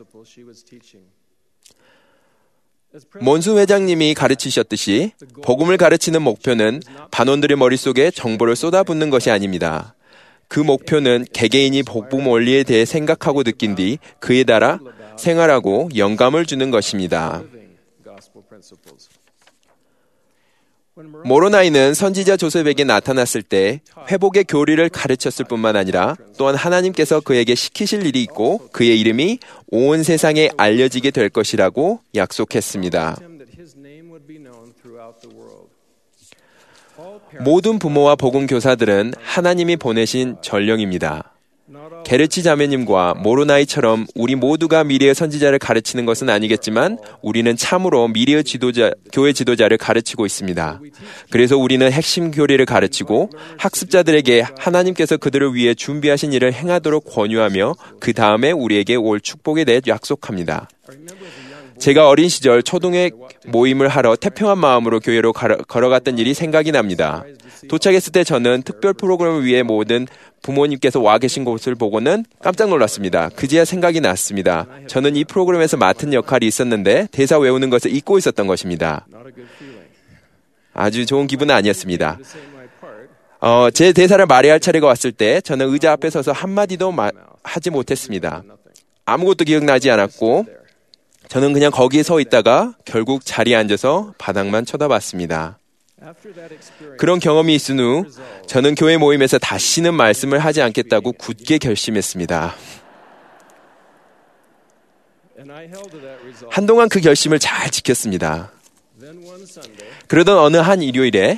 몬수 회장님이 가르치셨듯이 복음을 가르치는 목표는 반원들의 머릿속에 정보를 쏟아붓는 것이 아닙니다. 그 목표는 개개인이 복음 원리에 대해 생각하고 느낀 뒤 그에 따라 생활하고 영감을 주는 것입니다. 모로나이는 선지자 조셉에게 나타났을 때 회복의 교리를 가르쳤을 뿐만 아니라 또한 하나님께서 그에게 시키실 일이 있고 그의 이름이 온 세상에 알려지게 될 것이라고 약속했습니다. 모든 부모와 복음 교사들은 하나님이 보내신 전령입니다. 게르치 자매님과 모로나이처럼 우리 모두가 미래의 선지자를 가르치는 것은 아니겠지만 우리는 참으로 미래의 교회 지도자를 가르치고 있습니다. 그래서 우리는 핵심 교리를 가르치고 학습자들에게 하나님께서 그들을 위해 준비하신 일을 행하도록 권유하며 그 다음에 우리에게 올 축복에 대해 약속합니다. 제가 어린 시절 초등회 모임을 하러 태평한 마음으로 교회로 걸어갔던 일이 생각이 납니다. 도착했을 때 저는 특별 프로그램을 위해 모든 부모님께서 와 계신 곳을 보고는 깜짝 놀랐습니다. 그제야 생각이 났습니다. 저는 이 프로그램에서 맡은 역할이 있었는데 대사 외우는 것을 잊고 있었던 것입니다. 아주 좋은 기분은 아니었습니다. 제 대사를 말해야 할 차례가 왔을 때 저는 의자 앞에 서서 한마디도 하지 못했습니다. 아무것도 기억나지 않았고 저는 그냥 거기에 서 있다가 결국 자리에 앉아서 바닥만 쳐다봤습니다. 그런 경험이 있은 후 저는 교회 모임에서 다시는 말씀을 하지 않겠다고 굳게 결심했습니다. 한동안 그 결심을 잘 지켰습니다. 그러던 어느 한 일요일에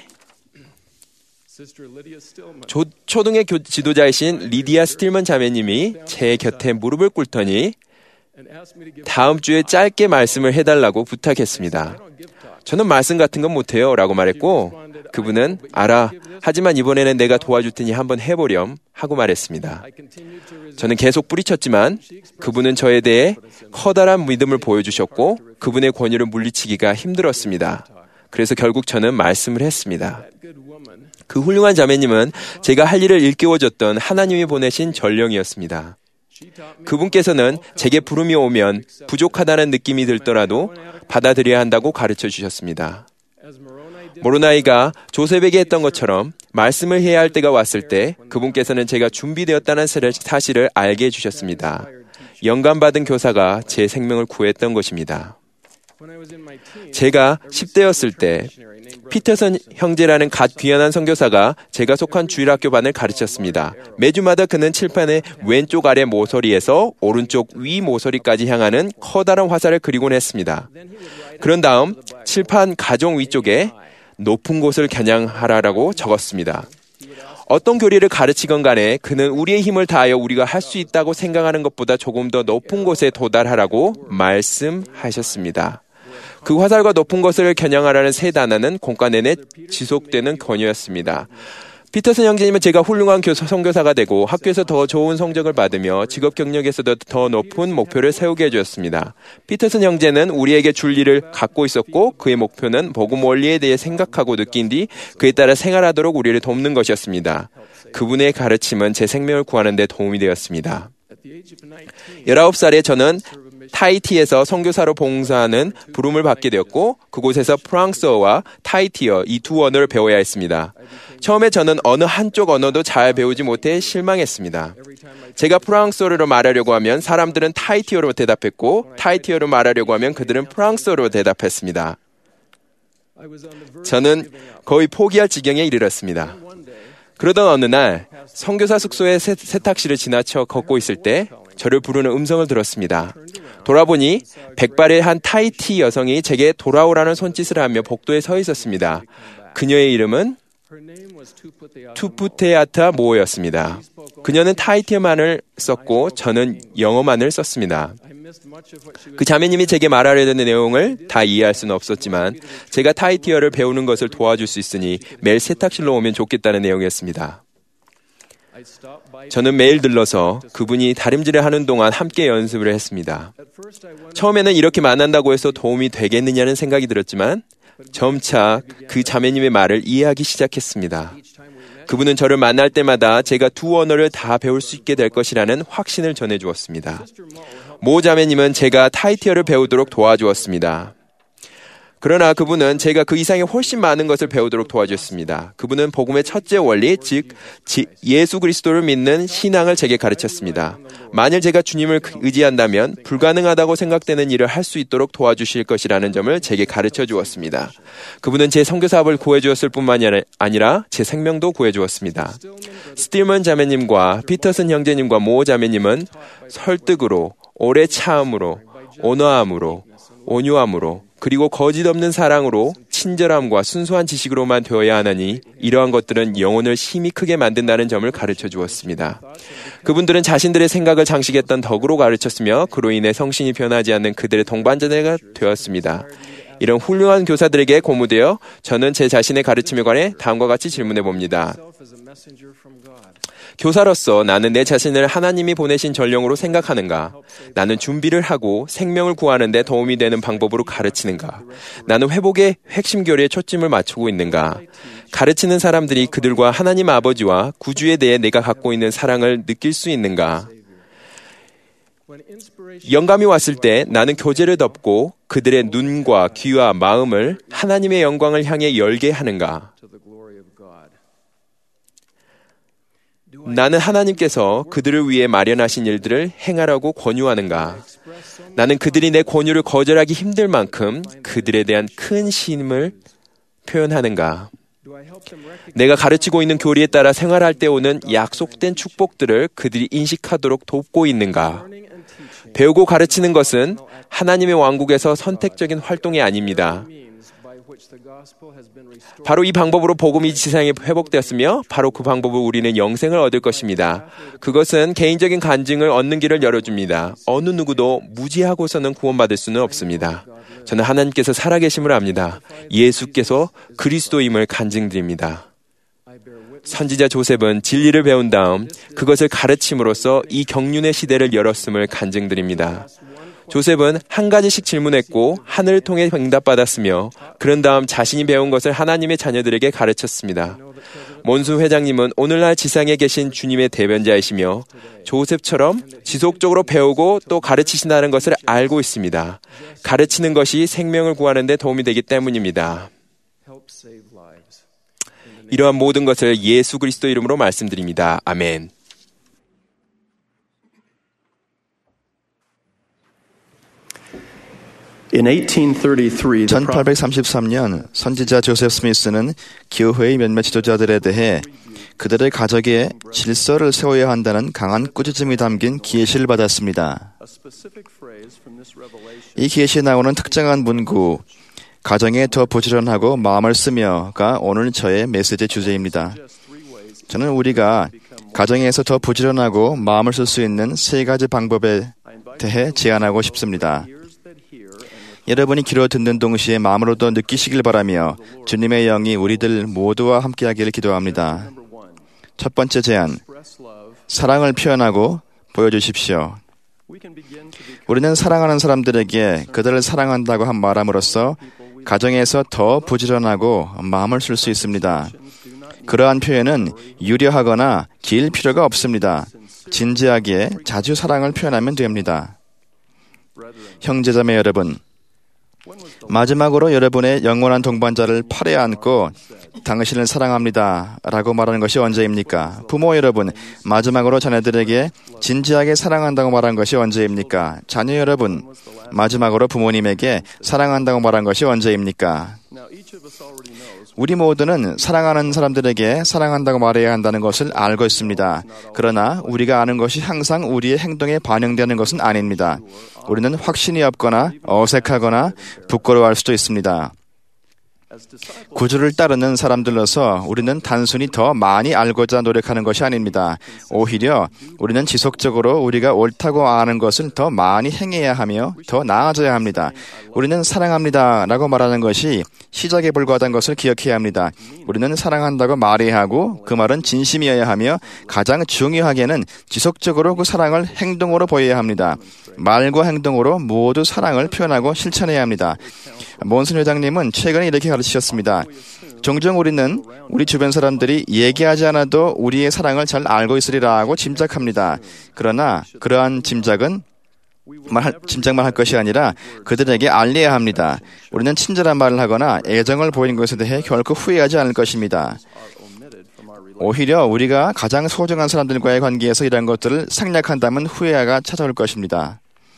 초등의 지도자이신 리디아 스틸먼 자매님이 제 곁에 무릎을 꿇더니 다음 주에 짧게 말씀을 해달라고 부탁했습니다. 저는 말씀 같은 건 못해요 라고 말했고 그분은 알아. 하지만 이번에는 내가 도와줄 테니 한번 해보렴 하고 말했습니다. 저는 계속 뿌리쳤지만 그분은 저에 대해 커다란 믿음을 보여주셨고 그분의 권유를 물리치기가 힘들었습니다. 그래서 결국 저는 말씀을 했습니다. 그 훌륭한 자매님은 제가 할 일을 일깨워줬던 하나님이 보내신 전령이었습니다. 그분께서는 제게 부름이 오면 부족하다는 느낌이 들더라도 받아들여야 한다고 가르쳐 주셨습니다. 모로나이가 조셉에게 했던 것처럼 말씀을 해야 할 때가 왔을 때 그분께서는 제가 준비되었다는 사실을 알게 해주셨습니다. 영감받은 교사가 제 생명을 구했던 것입니다. 제가 10대였을 때 피터슨 형제라는 갓 귀환한 선교사가 제가 속한 주일학교 반을 가르쳤습니다. 매주마다 그는 칠판의 왼쪽 아래 모서리에서 오른쪽 위 모서리까지 향하는 커다란 화살을 그리곤 했습니다. 그런 다음 칠판 가정 위쪽에 높은 곳을 겨냥하라라고 적었습니다. 어떤 교리를 가르치건 간에 그는 우리의 힘을 다하여 우리가 할 수 있다고 생각하는 것보다 조금 더 높은 곳에 도달하라고 말씀하셨습니다. 그 화살과 높은 것을 겨냥하라는 세 단어는 공과 내내 지속되는 권유였습니다. 피터슨 형제님은 제가 훌륭한 선교사가 되고 학교에서 더 좋은 성적을 받으며 직업 경력에서도 더 높은 목표를 세우게 해주었습니다. 피터슨 형제는 우리에게 줄 일을 갖고 있었고 그의 목표는 복음 원리에 대해 생각하고 느낀 뒤 그에 따라 생활하도록 우리를 돕는 것이었습니다. 그분의 가르침은 제 생명을 구하는 데 도움이 되었습니다. 19살에 저는 타히티에서 선교사로 봉사하는 부름을 받게 되었고 그곳에서 프랑스어와 타히티어 이 두 언어를 배워야 했습니다. 처음에 저는 어느 한쪽 언어도 잘 배우지 못해 실망했습니다. 제가 프랑스어로 말하려고 하면 사람들은 타히티어로 대답했고 타히티어로 말하려고 하면 그들은 프랑스어로 대답했습니다. 저는 거의 포기할 지경에 이르렀습니다. 그러던 어느 날 선교사 숙소의 세탁실을 지나쳐 걷고 있을 때 저를 부르는 음성을 들었습니다. 돌아보니 백발의 한 타히티 여성이 제게 돌아오라는 손짓을 하며 복도에 서 있었습니다. 그녀의 이름은 투푸테아타 모였습니다. 그녀는 타히티어만을 썼고 저는 영어만을 썼습니다. 그 자매님이 제게 말하려는 내용을 다 이해할 수는 없었지만 제가 타히티어를 배우는 것을 도와줄 수 있으니 매일 세탁실로 오면 좋겠다는 내용이었습니다. 저는 매일 들러서 그분이 다림질을 하는 동안 함께 연습을 했습니다. 처음에는 이렇게 만난다고 해서 도움이 되겠느냐는 생각이 들었지만 점차 그 자매님의 말을 이해하기 시작했습니다. 그분은 저를 만날 때마다 제가 두 언어를 다 배울 수 있게 될 것이라는 확신을 전해주었습니다. 모 자매님은 제가 타히티어를 배우도록 도와주었습니다. 그러나 그분은 제가 그 이상의 훨씬 많은 것을 배우도록 도와주었습니다. 그분은 복음의 첫째 원리, 즉 예수 그리스도를 믿는 신앙을 제게 가르쳤습니다. 만일 제가 주님을 의지한다면 불가능하다고 생각되는 일을 할 수 있도록 도와주실 것이라는 점을 제게 가르쳐 주었습니다. 그분은 제 선교사업을 구해주었을 뿐만이 아니라 제 생명도 구해주었습니다. 스틸먼 자매님과 피터슨 형제님과 모 자매님은 설득으로, 오래 참음으로, 온화함으로, 온유함으로 그리고 거짓 없는 사랑으로 친절함과 순수한 지식으로만 되어야 하나니 이러한 것들은 영혼을 힘이 크게 만든다는 점을 가르쳐 주었습니다. 그분들은 자신들의 생각을 장식했던 덕으로 가르쳤으며 그로 인해 성신이 변하지 않는 그들의 동반자가 되었습니다. 이런 훌륭한 교사들에게 고무되어 저는 제 자신의 가르침에 관해 다음과 같이 질문해 봅니다. 교사로서 나는 내 자신을 하나님이 보내신 전령으로 생각하는가? 나는 준비를 하고 생명을 구하는 데 도움이 되는 방법으로 가르치는가? 나는 회복의 핵심 교리에 초점을 맞추고 있는가? 가르치는 사람들이 그들과 하나님 아버지와 구주에 대해 내가 갖고 있는 사랑을 느낄 수 있는가? 영감이 왔을 때 나는 교제를 덮고 그들의 눈과 귀와 마음을 하나님의 영광을 향해 열게 하는가? 나는 하나님께서 그들을 위해 마련하신 일들을 행하라고 권유하는가? 나는 그들이 내 권유를 거절하기 힘들 만큼 그들에 대한 큰 신임을 표현하는가? 내가 가르치고 있는 교리에 따라 생활할 때 오는 약속된 축복들을 그들이 인식하도록 돕고 있는가? 배우고 가르치는 것은 하나님의 왕국에서 선택적인 활동이 아닙니다. 바로 이 방법으로 복음이 지상에 회복되었으며 바로 그 방법으로 우리는 영생을 얻을 것입니다. 그것은 개인적인 간증을 얻는 길을 열어줍니다. 어느 누구도 무지하고서는 구원받을 수는 없습니다. 저는 하나님께서 살아계심을 압니다. 예수께서 그리스도임을 간증드립니다. 선지자 조셉은 진리를 배운 다음 그것을 가르침으로써 이 경륜의 시대를 열었음을 간증드립니다. 조셉은 한 가지씩 질문했고 하늘을 통해 응답받았으며 그런 다음 자신이 배운 것을 하나님의 자녀들에게 가르쳤습니다. 몬순 회장님은 오늘날 지상에 계신 주님의 대변자이시며 조셉처럼 지속적으로 배우고 또 가르치신다는 것을 알고 있습니다. 가르치는 것이 생명을 구하는 데 도움이 되기 때문입니다. 이러한 모든 것을 예수 그리스도 이름으로 말씀드립니다. 아멘. In 1833, 1833년 선지자 조셉 스미스는 교회의 몇몇 지도자들에 대해 그들의 가정에 질서를 세워야 한다는 강한 꾸짖음이 담긴 계시를 받았습니다. 이 계시에 나오는 특정한 문구, 가정에 더 부지런하고 마음을 쓰며가 오늘 저의 메시지 주제입니다. 저는 우리가 가정에서 더 부지런하고 마음을 쓸 수 있는 세 가지 방법에 대해 제안하고 싶습니다. 여러분이 귀로 듣는 동시에 마음으로도 느끼시길 바라며 주님의 영이 우리들 모두와 함께하기를 기도합니다. 첫 번째 제안, 사랑을 표현하고 보여주십시오. 우리는 사랑하는 사람들에게 그들을 사랑한다고 한 말함으로써 가정에서 더 부지런하고 마음을 쓸 수 있습니다. 그러한 표현은 유려하거나 길 필요가 없습니다. 진지하게 자주 사랑을 표현하면 됩니다. 형제자매 여러분, 마지막으로 여러분의 영원한 동반자를 팔에 안고 당신을 사랑합니다 라고 말하는 것이 언제입니까? 부모 여러분, 마지막으로 자녀들에게 진지하게 사랑한다고 말한 것이 언제입니까? 자녀 여러분, 마지막으로 부모님에게 사랑한다고 말한 것이 언제입니까? 우리 모두는 사랑하는 사람들에게 사랑한다고 말해야 한다는 것을 알고 있습니다. 그러나 우리가 아는 것이 항상 우리의 행동에 반영되는 것은 아닙니다. 우리는 확신이 없거나 어색하거나 부끄러워할 수도 있습니다. 구주를 따르는 사람들로서 우리는 단순히 더 많이 알고자 노력하는 것이 아닙니다. 오히려 우리는 지속적으로 우리가 옳다고 아는 것을 더 많이 행해야 하며 더 나아져야 합니다. 우리는 사랑합니다 라고 말하는 것이 시작에 불과하다는 것을 기억해야 합니다. 우리는 사랑한다고 말해야 하고 그 말은 진심이어야 하며 가장 중요하게는 지속적으로 그 사랑을 행동으로 보여야 합니다. 말과 행동으로 모두 사랑을 표현하고 실천해야 합니다. 몬슨 회장님은 최근에 이렇게 가르치셨습니다. 종종 우리는 우리 주변 사람들이 얘기하지 않아도 우리의 사랑을 잘 알고 있으리라고 짐작합니다. 그러나 그러한 짐작만 할 것이 아니라 그들에게 알려야 합니다. 우리는 친절한 말을 하거나 애정을 보이는 것에 대해 결코 후회하지 않을 것입니다. 오히려 우리가 가장 소중한 사람들과의 관계에서 이러한 것들을 생략한다면 후회가 찾아올 것입니다.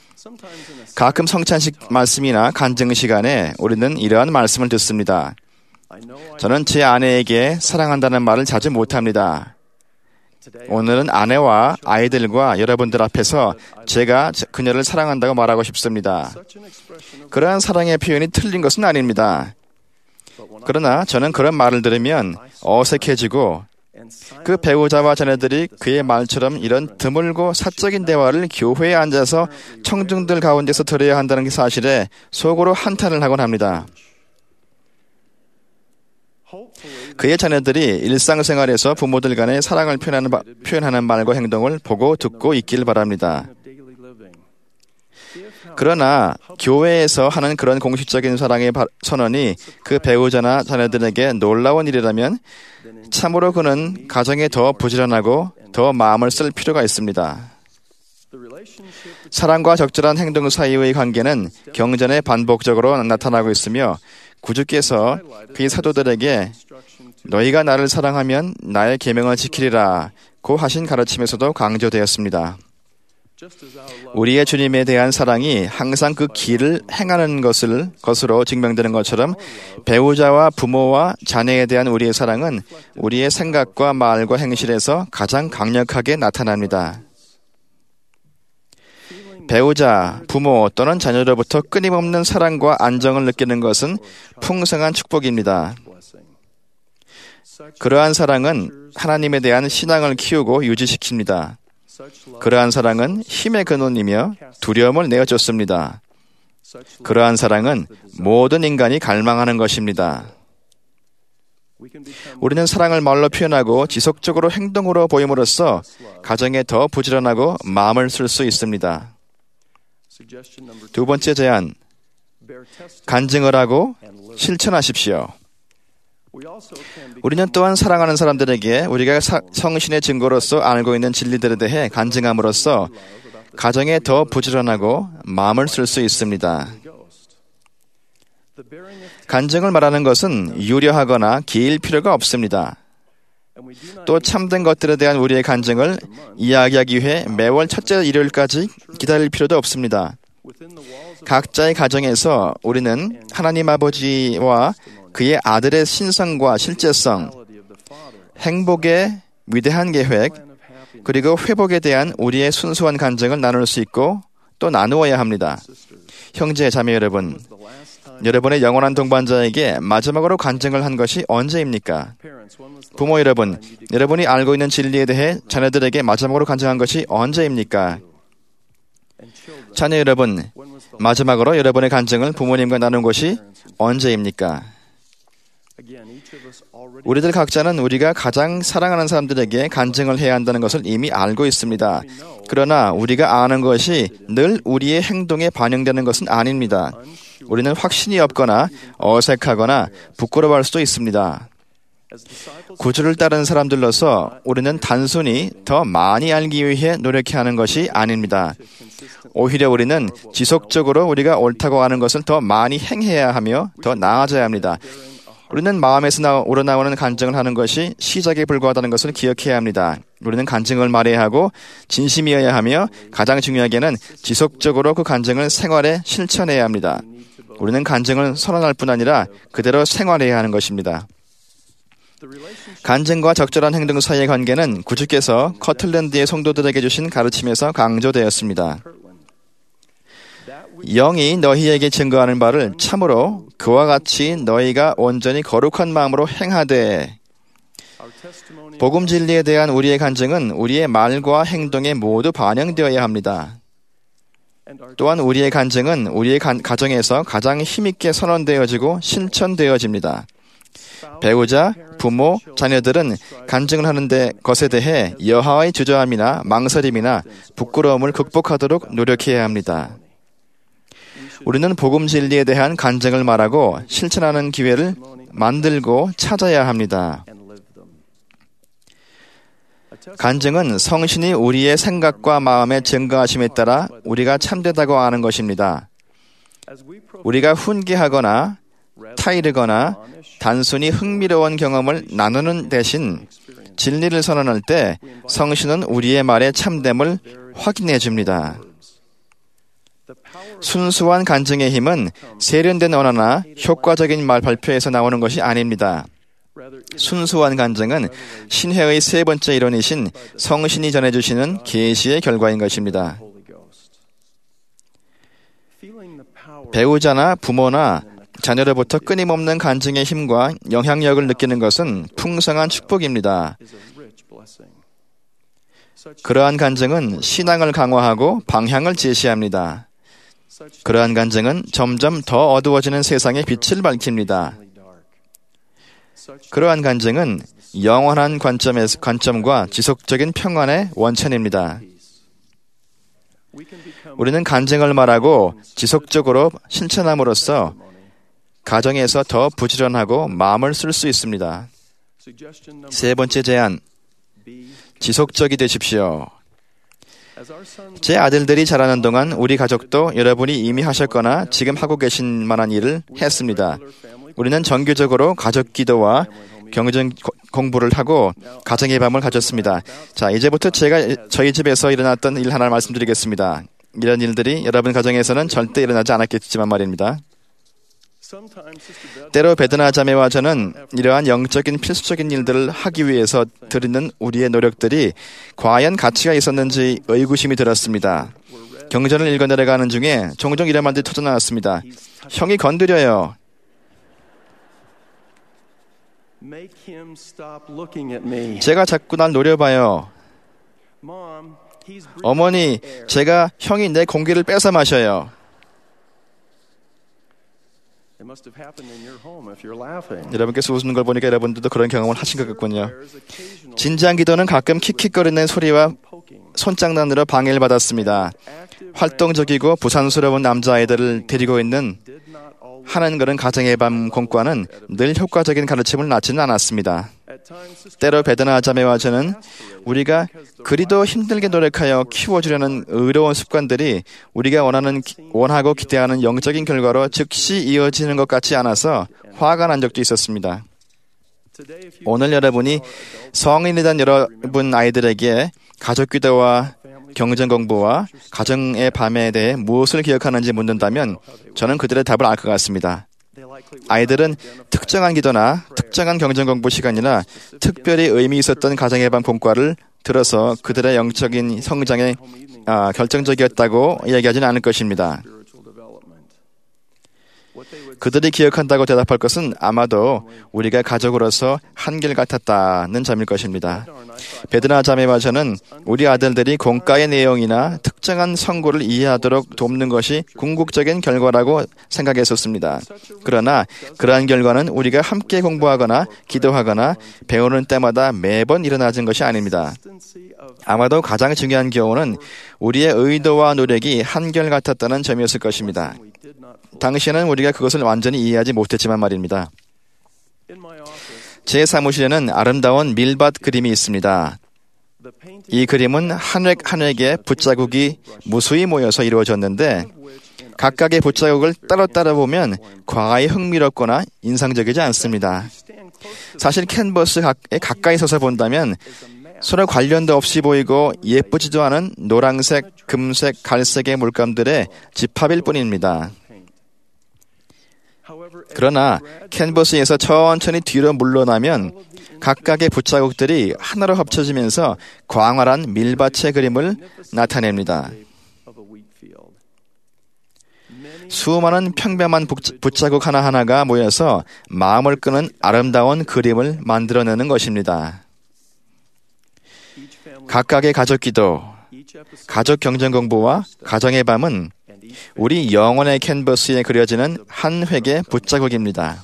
가끔 성찬식 말씀이나 간증 시간에 우리는 이러한 말씀을 듣습니다. 저는 제 아내에게 사랑한다는 말을 자주 못합니다. 오늘은 아내와 아이들과 여러분들 앞에서 제가 그녀를 사랑한다고 말하고 싶습니다. 그러한 사랑의 표현이 틀린 것은 아닙니다. 그러나 저는 그런 말을 들으면 어색해지고 그 배우자와 자녀들이 그의 말처럼 이런 드물고 사적인 대화를 교회에 앉아서 청중들 가운데서 들어야 한다는 사실에 속으로 한탄을 하곤 합니다. 그의 자녀들이 일상생활에서 부모들 간의 사랑을 표현하는 말과 행동을 보고 듣고 있길 바랍니다. 그러나 교회에서 하는 그런 공식적인 사랑의 선언이 그 배우자나 자녀들에게 놀라운 일이라면 참으로 그는 가정에 더 부지런하고 더 마음을 쓸 필요가 있습니다. 사랑과 적절한 행동 사이의 관계는 경전에 반복적으로 나타나고 있으며 구주께서 그의 사도들에게 너희가 나를 사랑하면 나의 계명을 지키리라 고 하신 가르침에서도 강조되었습니다. 우리의 주님에 대한 사랑이 항상 그 길을 행하는 것으로 증명되는 것처럼 배우자와 부모와 자녀에 대한 우리의 사랑은 우리의 생각과 말과 행실에서 가장 강력하게 나타납니다. 배우자, 부모 또는 자녀로부터 끊임없는 사랑과 안정을 느끼는 것은 풍성한 축복입니다. 그러한 사랑은 하나님에 대한 신앙을 키우고 유지시킵니다. 그러한 사랑은 힘의 근원이며 두려움을 내어쫓습니다. 그러한 사랑은 모든 인간이 갈망하는 것입니다. 우리는 사랑을 말로 표현하고 지속적으로 행동으로 보임으로써 가정에 더 부지런하고 마음을 쓸 수 있습니다. 두 번째 제안, 간증을 하고 실천하십시오. 우리는 또한 사랑하는 사람들에게 우리가 성신의 증거로서 알고 있는 진리들에 대해 간증함으로써 가정에 더 부지런하고 마음을 쓸 수 있습니다. 간증을 말하는 것은 유려하거나 길 필요가 없습니다. 또 참된 것들에 대한 우리의 간증을 이야기하기 위해 매월 첫째 일요일까지 기다릴 필요도 없습니다. 각자의 가정에서 우리는 하나님 아버지와 그의 아들의 신성과 실제성, 행복의 위대한 계획, 그리고 회복에 대한 우리의 순수한 간증을 나눌 수 있고 또 나누어야 합니다. 형제, 자매 여러분, 여러분의 영원한 동반자에게 마지막으로 간증을 한 것이 언제입니까? 부모 여러분, 여러분이 알고 있는 진리에 대해 자녀들에게 마지막으로 간증한 것이 언제입니까? 자녀 여러분, 마지막으로 여러분의 간증을 부모님과 나눈 것이 언제입니까? 우리들 각자는 우리가 가장 사랑하는 사람들에게 간증을 해야 한다는 것을 이미 알고 있습니다. 그러나 우리가 아는 것이 늘 우리의 행동에 반영되는 것은 아닙니다. 우리는 확신이 없거나 어색하거나 부끄러워할 수도 있습니다. 구주를 따르는 사람들로서 우리는 단순히 더 많이 알기 위해 노력해야 하는 것이 아닙니다. 오히려 우리는 지속적으로 우리가 옳다고 하는 것을 더 많이 행해야 하며 더 나아져야 합니다. 우리는 마음에서 우러나오는 간증을 하는 것이 시작에 불과하다는 것을 기억해야 합니다. 우리는 간증을 말해야 하고 진심이어야 하며 가장 중요하게는 지속적으로 그 간증을 생활에 실천해야 합니다. 우리는 간증을 선언할 뿐 아니라 그대로 생활해야 하는 것입니다. 간증과 적절한 행동 사이의 관계는 구주께서 커틀랜드의 성도들에게 주신 가르침에서 강조되었습니다. 영이 너희에게 증거하는 바를 참으로 그와 같이 너희가 온전히 거룩한 마음으로 행하되. 복음 진리에 대한 우리의 간증은 우리의 말과 행동에 모두 반영되어야 합니다. 또한 우리의 간증은 우리의 가정에서 가장 힘있게 선언되어지고 실천되어집니다. 배우자, 부모, 자녀들은 간증을 하는 것에 대해 여하의 주저함이나 망설임이나 부끄러움을 극복하도록 노력해야 합니다. 우리는 복음 진리에 대한 간증을 말하고 실천하는 기회를 만들고 찾아야 합니다. 간증은 성신이 우리의 생각과 마음에 증거하심에 따라 우리가 참되다고 아는 것입니다. 우리가 훈계하거나 타이르거나 단순히 흥미로운 경험을 나누는 대신 진리를 선언할 때 성신은 우리의 말의 참됨을 확인해 줍니다. 순수한 간증의 힘은 세련된 언어나 효과적인 말 발표에서 나오는 것이 아닙니다. 순수한 간증은 신회의 세 번째 이론이신 성신이 전해주시는 계시의 결과인 것입니다. 배우자나 부모나 자녀로부터 끊임없는 간증의 힘과 영향력을 느끼는 것은 풍성한 축복입니다. 그러한 간증은 신앙을 강화하고 방향을 제시합니다. 그러한 간증은 점점 더 어두워지는 세상에 빛을 밝힙니다. 그러한 간증은 영원한 관점과 지속적인 평안의 원천입니다. 우리는 간증을 말하고 지속적으로 실천함으로써 가정에서 더 부지런하고 마음을 쓸 수 있습니다. 세 번째 제안, 지속적이 되십시오. 제 아들들이 자라는 동안 우리 가족도 여러분이 이미 하셨거나 지금 하고 계신 만한 일을 했습니다. 우리는 정기적으로 가족 기도와 경전 공부를 하고 가정의 밤을 가졌습니다. 자, 이제부터 제가 저희 집에서 일어났던 일 하나를 말씀드리겠습니다. 이런 일들이 여러분 가정에서는 절대 일어나지 않았겠지만 말입니다. 때로 베드나 자매와 저는 이러한 영적인 필수적인 일들을 하기 위해서 드리는 우리의 노력들이 과연 가치가 있었는지 의구심이 들었습니다. 경전을 읽어 내려가는 중에 종종 이런 말들이 터져나왔습니다. 형이 건드려요. 제가 자꾸 날 노려봐요. 어머니, 형이 내 공기를 뺏어 마셔요. 여러분께서 웃는 걸 보니까 여러분들도 그런 경험을 하신 것 같군요. 진지한 기도는 가끔 킥킥거리는 소리와 손장난으로 방해를 받았습니다. 활동적이고 부산스러운 남자아이들을 데리고 하는 그런 가정의 밤 공과는 늘 효과적인 가르침을 낳지는 않았습니다. 때로 베드나 자매와 저는 우리가 그리도 힘들게 노력하여 키워주려는 의로운 습관들이 우리가 원하고 기대하는 영적인 결과로 즉시 이어지는 것 같지 않아서 화가 난 적도 있었습니다. 오늘 여러분이 성인이 된 여러분 아이들에게 가족 기도와 경전 공부와 가정의 밤에 대해 무엇을 기억하는지 묻는다면 저는 그들의 답을 알 것 같습니다. 아이들은 특정한 기도나 특정한 경전 공부 시간이나 특별히 의미 있었던 가정의 밤 공과를 들어서 그들의 영적인 성장에 결정적이었다고 이야기하지는 않을 것입니다. 그들이 기억한다고 대답할 것은 아마도 우리가 가족으로서 한결같았다는 점일 것입니다. 베드나 자매와 저는 우리 아들들이 공과의 내용이나 특정한 성구를 이해하도록 돕는 것이 궁극적인 결과라고 생각했었습니다. 그러나 그러한 결과는 우리가 함께 공부하거나 기도하거나 배우는 때마다 매번 일어나는 것이 아닙니다. 아마도 가장 중요한 교훈은 우리의 의도와 노력이 한결같았다는 점이었을 것입니다. 당시에는 우리가 그것을 완전히 이해하지 못했지만 말입니다. 제 사무실에는 아름다운 밀밭 그림이 있습니다. 이 그림은 한 획 한 획의 붓자국이 무수히 모여서 이루어졌는데 각각의 붓자국을 따로 보면 과하게 흥미롭거나 인상적이지 않습니다. 사실 캔버스에 가까이 서서 본다면 서로 관련도 없이 보이고 예쁘지도 않은 노란색, 금색, 갈색의 물감들의 집합일 뿐입니다. 그러나 캔버스에서 천천히 뒤로 물러나면 각각의 붓자국들이 하나로 합쳐지면서 광활한 밀밭의 그림을 나타냅니다. 수많은 평범한 붓자국 하나하나가 모여서 마음을 끄는 아름다운 그림을 만들어내는 것입니다. 각각의 가족 기도, 가족 경전 공부와 가정의 밤은 우리 영혼의 캔버스에 그려지는 한 획의 붓자국입니다.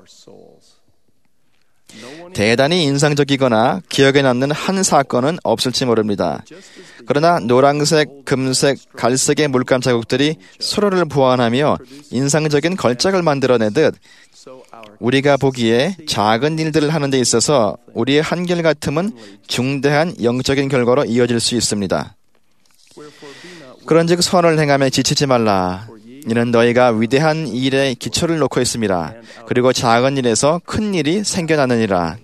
대단히 인상적이거나 기억에 남는 한 사건은 없을지 모릅니다. 그러나 노란색, 금색, 갈색의 물감 자국들이 서로를 보완하며 인상적인 걸작을 만들어내듯 우리가 보기에 작은 일들을 하는 데 있어서 우리의 한결같음은 중대한 영적인 결과로 이어질 수 있습니다. 그런즉 선을 행하며 지치지 말라. 이는 너희가 위대한 일에 기초를 놓고 있습니다. 그리고 작은 일에서 큰 일이 생겨나느니라.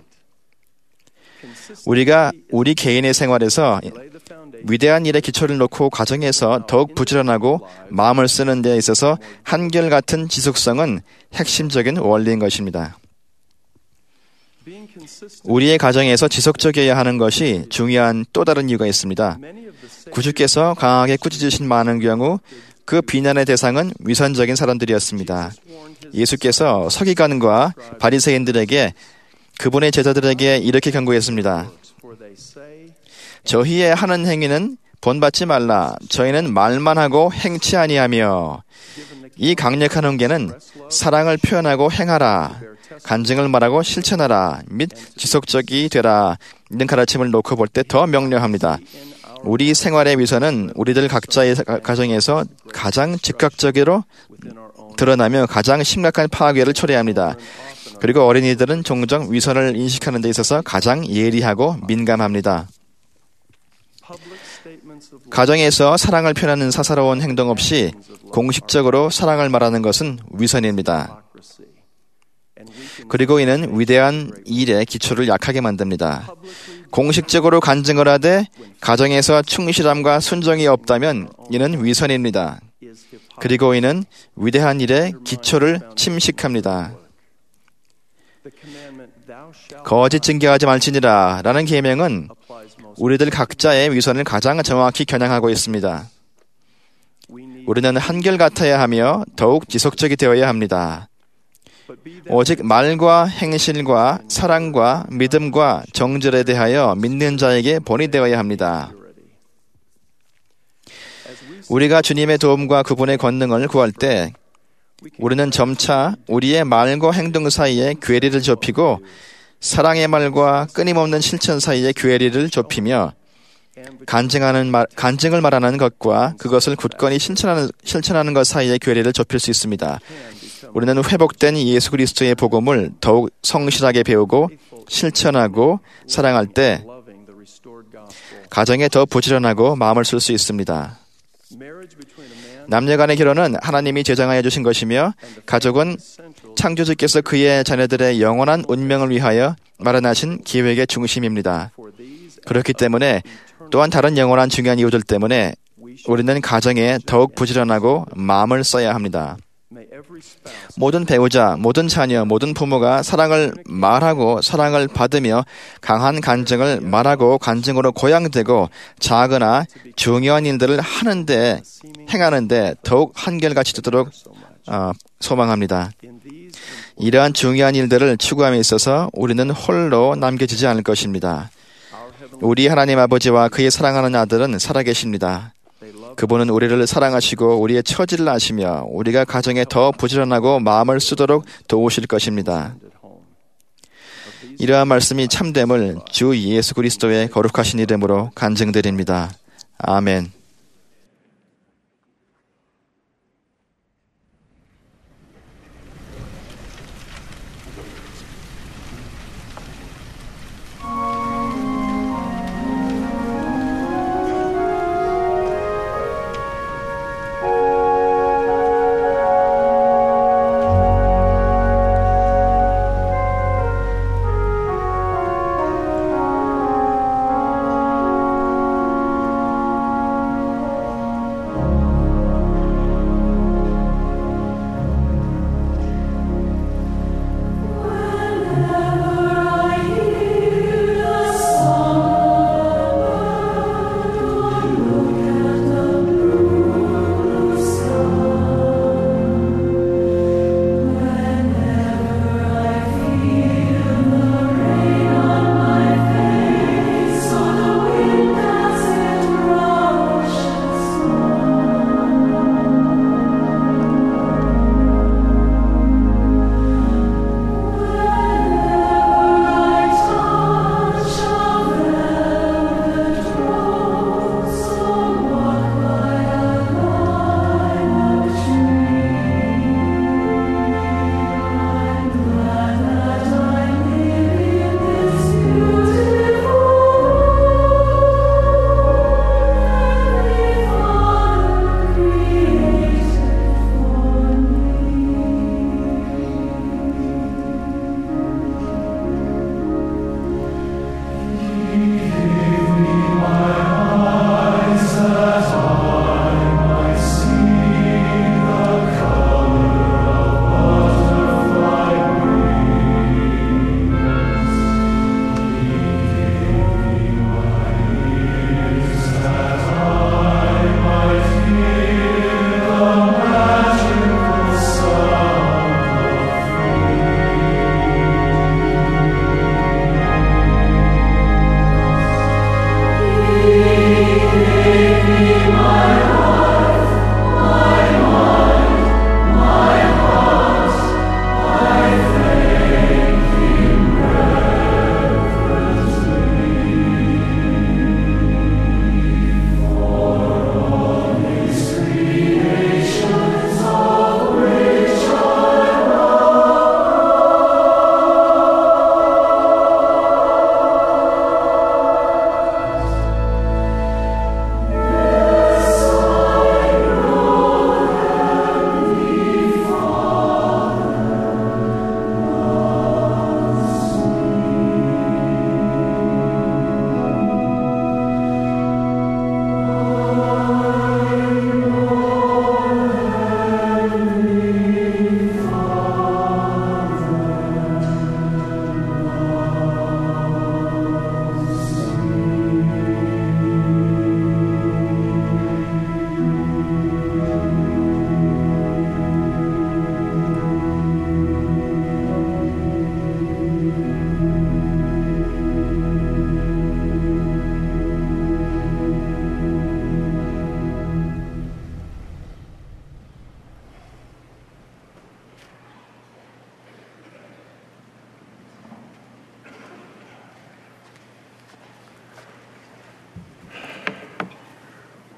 우리가 우리 개인의 생활에서 위대한 일에 기초를 놓고 가정에서 더욱 부지런하고 마음을 쓰는 데 있어서 한결같은 지속성은 핵심적인 원리인 것입니다. 우리의 가정에서 지속적이어야 하는 것이 중요한 또 다른 이유가 있습니다. 구주께서 강하게 꾸짖으신 많은 경우 그 비난의 대상은 위선적인 사람들이었습니다. 예수께서 서기관과 바리새인들에게 그분의 제자들에게 이렇게 경고했습니다. 저희의 하는 행위는 본받지 말라. 저희는 말만 하고 행치 아니하며 이 강력한 훈계는 사랑을 표현하고 행하라. 간증을 말하고 실천하라. 및 지속적이 되라. 이런 가르침을 놓고 볼 때 더 명료합니다. 우리 생활의 위선은 우리들 각자의 가정에서 가장 즉각적으로 드러나며 가장 심각한 파괴를 초래합니다. 그리고 어린이들은 종종 위선을 인식하는 데 있어서 가장 예리하고 민감합니다. 가정에서 사랑을 표현하는 사사로운 행동 없이 공식적으로 사랑을 말하는 것은 위선입니다. 그리고 이는 위대한 일의 기초를 약하게 만듭니다. 공식적으로 간증을 하되 가정에서 충실함과 순종이 없다면 이는 위선입니다. 그리고 이는 위대한 일의 기초를 침식합니다. 거짓 증거하지 말지니라 라는 계명은 우리들 각자의 위선을 가장 정확히 겨냥하고 있습니다. 우리는 한결같아야 하며 더욱 지속적이 되어야 합니다. 오직 말과 행실과 사랑과 믿음과 정절에 대하여 믿는 자에게 본이 되어야 합니다. 우리가 주님의 도움과 그분의 권능을 구할 때 우리는 점차 우리의 말과 행동 사이에 괴리를 좁히고 사랑의 말과 끊임없는 실천 사이에 괴리를 좁히며 간증을 말하는 것과 그것을 굳건히 실천하는 것 사이의 괴리를 좁힐 수 있습니다. 우리는 회복된 예수 그리스도의 복음을 더욱 성실하게 배우고 실천하고 사랑할 때 가정에 더 부지런하고 마음을 쓸 수 있습니다. 남녀 간의 결혼은 하나님이 제정하여 주신 것이며 가족은 창조주께서 그의 자녀들의 영원한 운명을 위하여 마련하신 계획의 중심입니다. 그렇기 때문에 또한 다른 영원한 중요한 이유들 때문에 우리는 가정에 더욱 부지런하고 마음을 써야 합니다. 모든 배우자, 모든 자녀, 모든 부모가 사랑을 말하고 사랑을 받으며 강한 간증을 말하고 간증으로 고양되고 작으나 중요한 일들을 행하는데 더욱 한결같이 되도록 소망합니다. 이러한 중요한 일들을 추구함에 있어서 우리는 홀로 남겨지지 않을 것입니다. 우리 하나님 아버지와 그의 사랑하는 아들은 살아계십니다. 그분은 우리를 사랑하시고 우리의 처지를 아시며 우리가 가정에 더 부지런하고 마음을 쓰도록 도우실 것입니다. 이러한 말씀이 참됨을 주 예수 그리스도의 거룩하신 이름으로 간증드립니다. 아멘.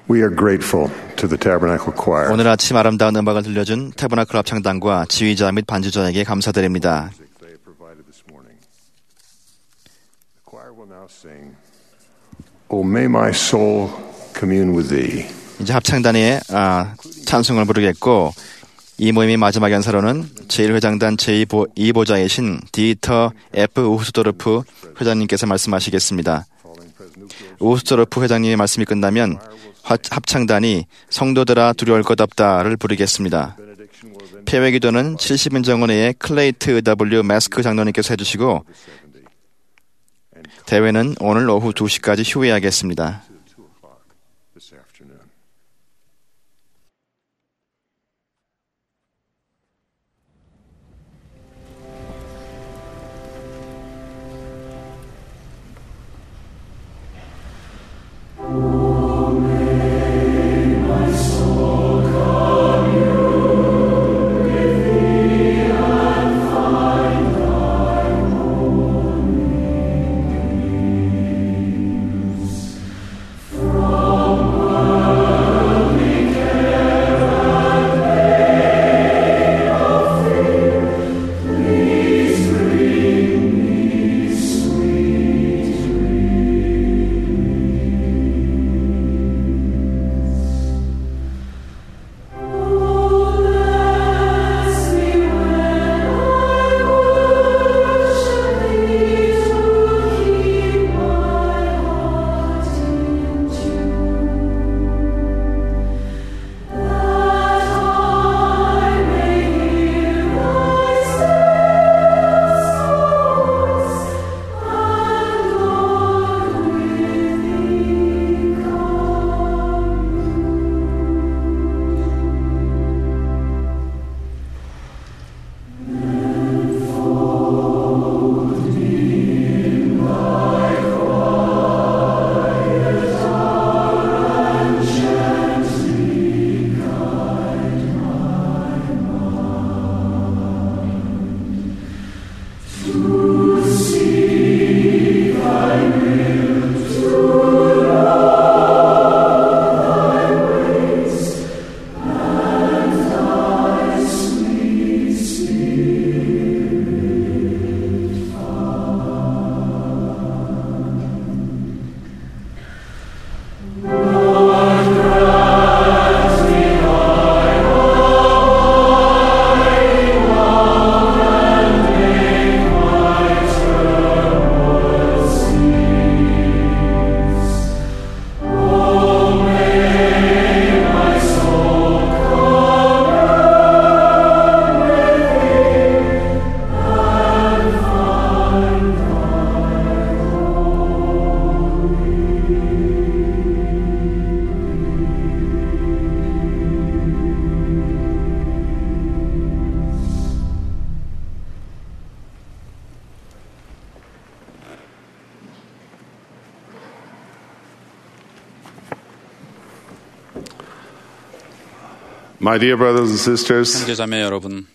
We are grateful to the Tabernacle Choir. 오늘 아침 아름다운 음악을 들려준 태버나클 합창단과 지휘자 및 반주자에게 감사드립니다. They provided this morning. The choir will now sing, "O may my soul commune with thee." 이제 합창단의 찬송을 부르겠고, 이 모임의 마지막 연사로는 제1회장단 제2보좌이신 디터 F. 우흐스도르프 회장님께서 말씀하시겠습니다. 우흐스도르프 회장님의 말씀이 끝나면 합창단이 성도들아 두려울 것 없다를 부르겠습니다. 폐회기도는 70인 정원회의 클레이트 W. 매스크 장로님께서 해주시고, 대회는 오늘 오후 2시까지 휴회하겠습니다. My dear brothers and sisters, 형제자매 여러분,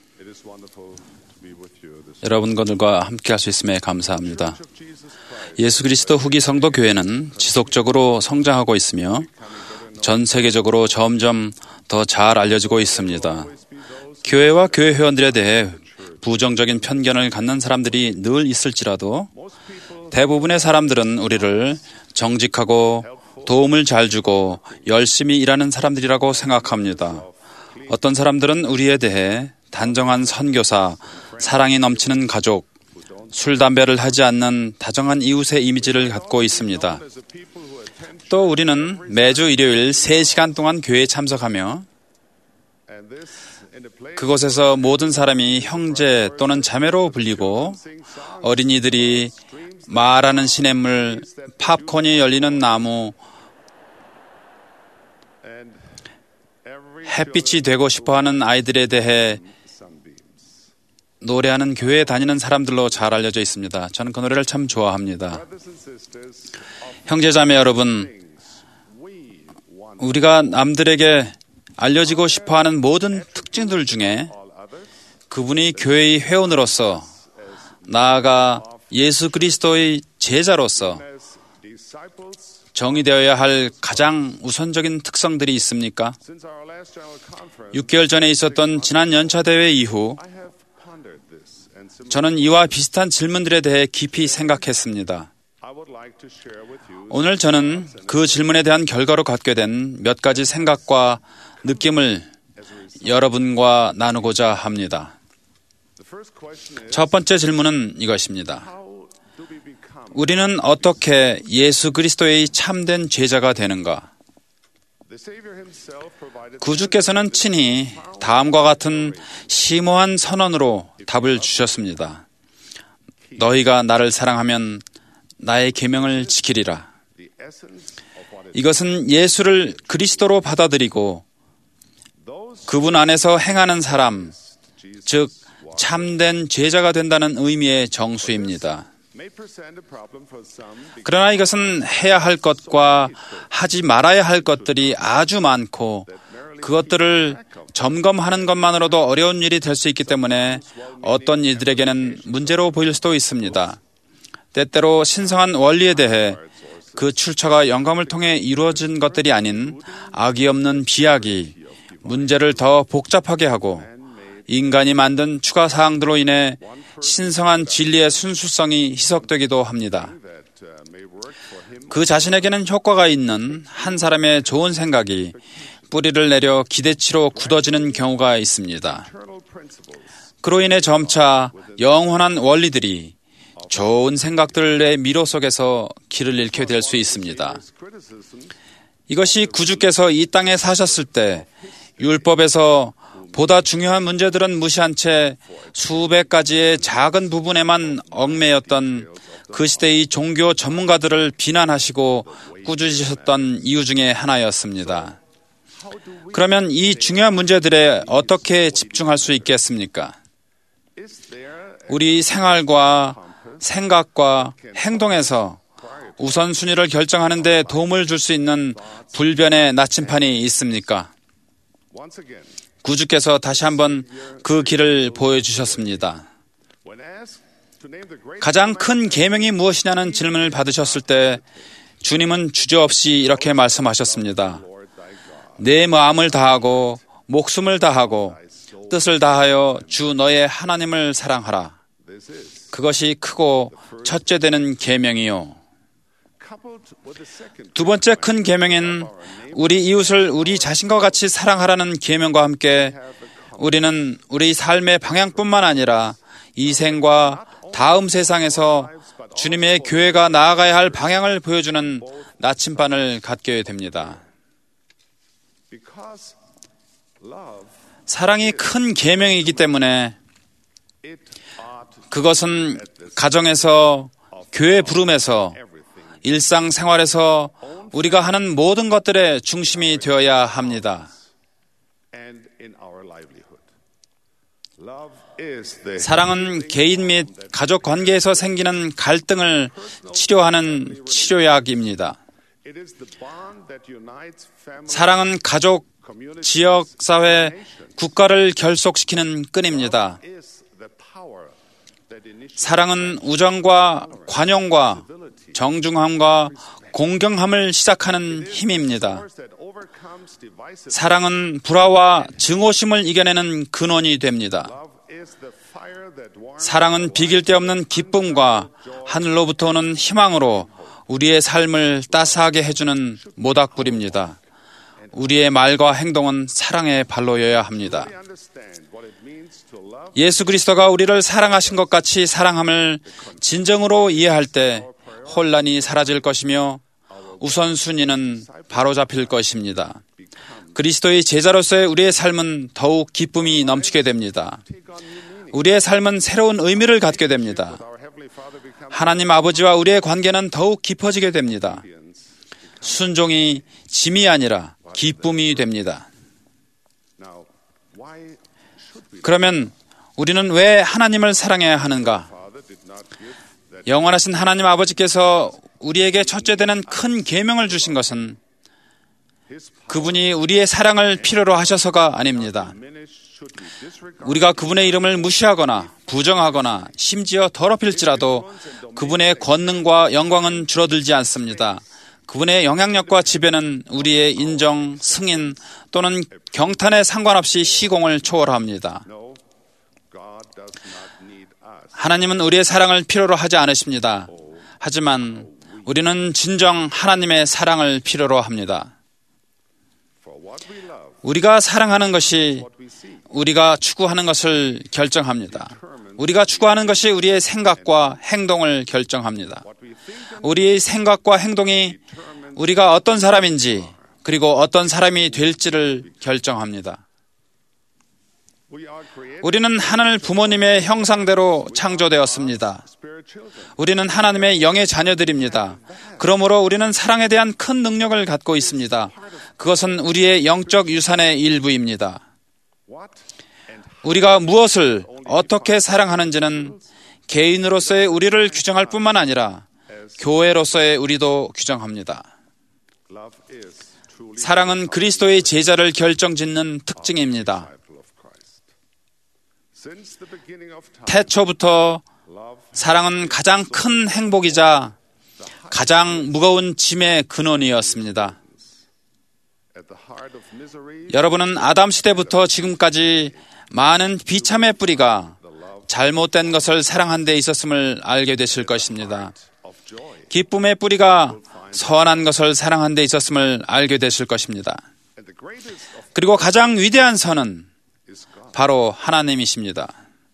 여러분들과 함께할 수 있음에 감사합니다. 예수 그리스도 후기 성도 교회는 지속적으로 성장하고 있으며 전 세계적으로 점점 더 잘 알려지고 있습니다. 교회와 교회 회원들에 대해 부정적인 편견을 갖는 사람들이 늘 있을지라도 대부분의 사람들은 우리를 정직하고 도움을 잘 주고 열심히 일하는 사람들이라고 생각합니다. 어떤 사람들은 우리에 대해 단정한 선교사, 사랑이 넘치는 가족, 술, 담배를 하지 않는 다정한 이웃의 이미지를 갖고 있습니다. 또 우리는 매주 일요일 3시간 동안 교회에 참석하며 그곳에서 모든 사람이 형제 또는 자매로 불리고 어린이들이 말하는 시냇물, 팝콘이 열리는 나무, 햇빛이 되고 싶어하는 아이들에 대해 노래하는 교회에 다니는 사람들로 잘 알려져 있습니다. 저는 그 노래를 참 좋아합니다. 형제자매 여러분, 우리가 남들에게 알려지고 싶어하는 모든 특징들 중에 그분이 교회의 회원으로서, 나아가 예수 그리스도의 제자로서 정의되어야 할 가장 우선적인 특성들이 있습니까? 6개월 전에 있었던 지난 연차 대회 이후 저는 이와 비슷한 질문들에 대해 깊이 생각했습니다. 오늘 저는 그 질문에 대한 결과로 갖게 된 몇 가지 생각과 느낌을 여러분과 나누고자 합니다. 첫 번째 질문은 이것입니다. 우리는 어떻게 예수 그리스도의 참된 제자가 되는가? 구주께서는 친히 다음과 같은 심오한 선언으로 답을 주셨습니다. 너희가 나를 사랑하면 나의 계명을 지키리라. 이것은 예수를 그리스도로 받아들이고 그분 안에서 행하는 사람, 즉 참된 제자가 된다는 의미의 정수입니다. 그러나 이것은 해야 할 것과 하지 말아야 할 것들이 아주 많고 그것들을 점검하는 것만으로도 어려운 일이 될 수 있기 때문에 어떤 이들에게는 문제로 보일 수도 있습니다. 때때로 신성한 원리에 대해 그 출처가 영감을 통해 이루어진 것들이 아닌 악이 없는 비약이 문제를 더 복잡하게 하고 인간이 만든 추가 사항들로 인해 신성한 진리의 순수성이 희석되기도 합니다. 그 자신에게는 효과가 있는 한 사람의 좋은 생각이 뿌리를 내려 기대치로 굳어지는 경우가 있습니다. 그로 인해 점차 영원한 원리들이 좋은 생각들의 미로 속에서 길을 잃게 될 수 있습니다. 이것이 구주께서 이 땅에 사셨을 때 율법에서 보다 중요한 문제들은 무시한 채 수백 가지의 작은 부분에만 얽매였던 그 시대의 종교 전문가들을 비난하시고 꾸짖으셨던 이유 중에 하나였습니다. 그러면 이 중요한 문제들에 어떻게 집중할 수 있겠습니까? 우리 생활과 생각과 행동에서 우선순위를 결정하는 데 도움을 줄 수 있는 불변의 나침판이 있습니까? 구주께서 다시 한번 그 길을 보여주셨습니다. 가장 큰 계명이 무엇이냐는 질문을 받으셨을 때 주님은 주저없이 이렇게 말씀하셨습니다. 내 마음을 다하고 목숨을 다하고 뜻을 다하여 주 너의 하나님을 사랑하라. 그것이 크고 첫째 되는 계명이요. 두 번째 큰 계명인 우리 이웃을 우리 자신과 같이 사랑하라는 계명과 함께 우리는 우리 삶의 방향뿐만 아니라 이 생과 다음 세상에서 주님의 교회가 나아가야 할 방향을 보여주는 나침반을 갖게 됩니다. 사랑이 큰 계명이기 때문에 그것은 가정에서, 교회 부름에서, 일상생활에서 우리가 하는 모든 것들의 중심이 되어야 합니다. 사랑은 개인 및 가족 관계에서 생기는 갈등을 치료하는 치료약입니다. 사랑은 가족, 지역, 사회, 국가를 결속시키는 끈입니다. 사랑은 우정과 관용과 정중함과 공경함을 시작하는 힘입니다. 사랑은 불화와 증오심을 이겨내는 근원이 됩니다. 사랑은 비길 데 없는 기쁨과 하늘로부터 오는 희망으로 우리의 삶을 따스하게 해주는 모닥불입니다. 우리의 말과 행동은 사랑의 발로여야 합니다. 예수 그리스도가 우리를 사랑하신 것 같이 사랑함을 진정으로 이해할 때 혼란이 사라질 것이며 우선순위는 바로잡힐 것입니다. 그리스도의 제자로서의 우리의 삶은 더욱 기쁨이 넘치게 됩니다. 우리의 삶은 새로운 의미를 갖게 됩니다. 하나님 아버지와 우리의 관계는 더욱 깊어지게 됩니다. 순종이 짐이 아니라 기쁨이 됩니다. 그러면 우리는 왜 하나님을 사랑해야 하는가? 영원하신 하나님 아버지께서 우리에게 첫째 되는 큰 계명을 주신 것은 그분이 우리의 사랑을 필요로 하셔서가 아닙니다. 우리가 그분의 이름을 무시하거나 부정하거나 심지어 더럽힐지라도 그분의 권능과 영광은 줄어들지 않습니다. 그분의 영향력과 지배는 우리의 인정, 승인 또는 경탄에 상관없이 시공을 초월합니다. 하나님은 우리의 사랑을 필요로 하지 않으십니다. 하지만 우리는 진정 하나님의 사랑을 필요로 합니다. 우리가 사랑하는 것이 우리가 추구하는 것을 결정합니다. 우리가 추구하는 것이 우리의 생각과 행동을 결정합니다. 우리의 생각과 행동이 우리가 어떤 사람인지 그리고 어떤 사람이 될지를 결정합니다. 우리는 하늘 부모님의 형상대로 창조되었습니다. 우리는 하나님의 영의 자녀들입니다. 그러므로 우리는 사랑에 대한 큰 능력을 갖고 있습니다. 그것은 우리의 영적 유산의 일부입니다. 우리가 무엇을 어떻게 사랑하는지는 개인으로서의 우리를 규정할 뿐만 아니라 교회로서의 우리도 규정합니다. 사랑은 그리스도의 제자를 결정짓는 특징입니다. 태초부터 사랑은 가장 큰 행복이자 가장 무거운 짐의 근원이었습니다. 여러분은 아담 시대부터 지금까지 많은 비참의 뿌리가 잘못된 것을 사랑한 데 있었음을 알게 되실 것입니다. 기쁨의 뿌리가 선한 것을 사랑한 데 있었음을 알게 되실 것입니다. 그리고 가장 위대한 선은 바로 하나님이십니다.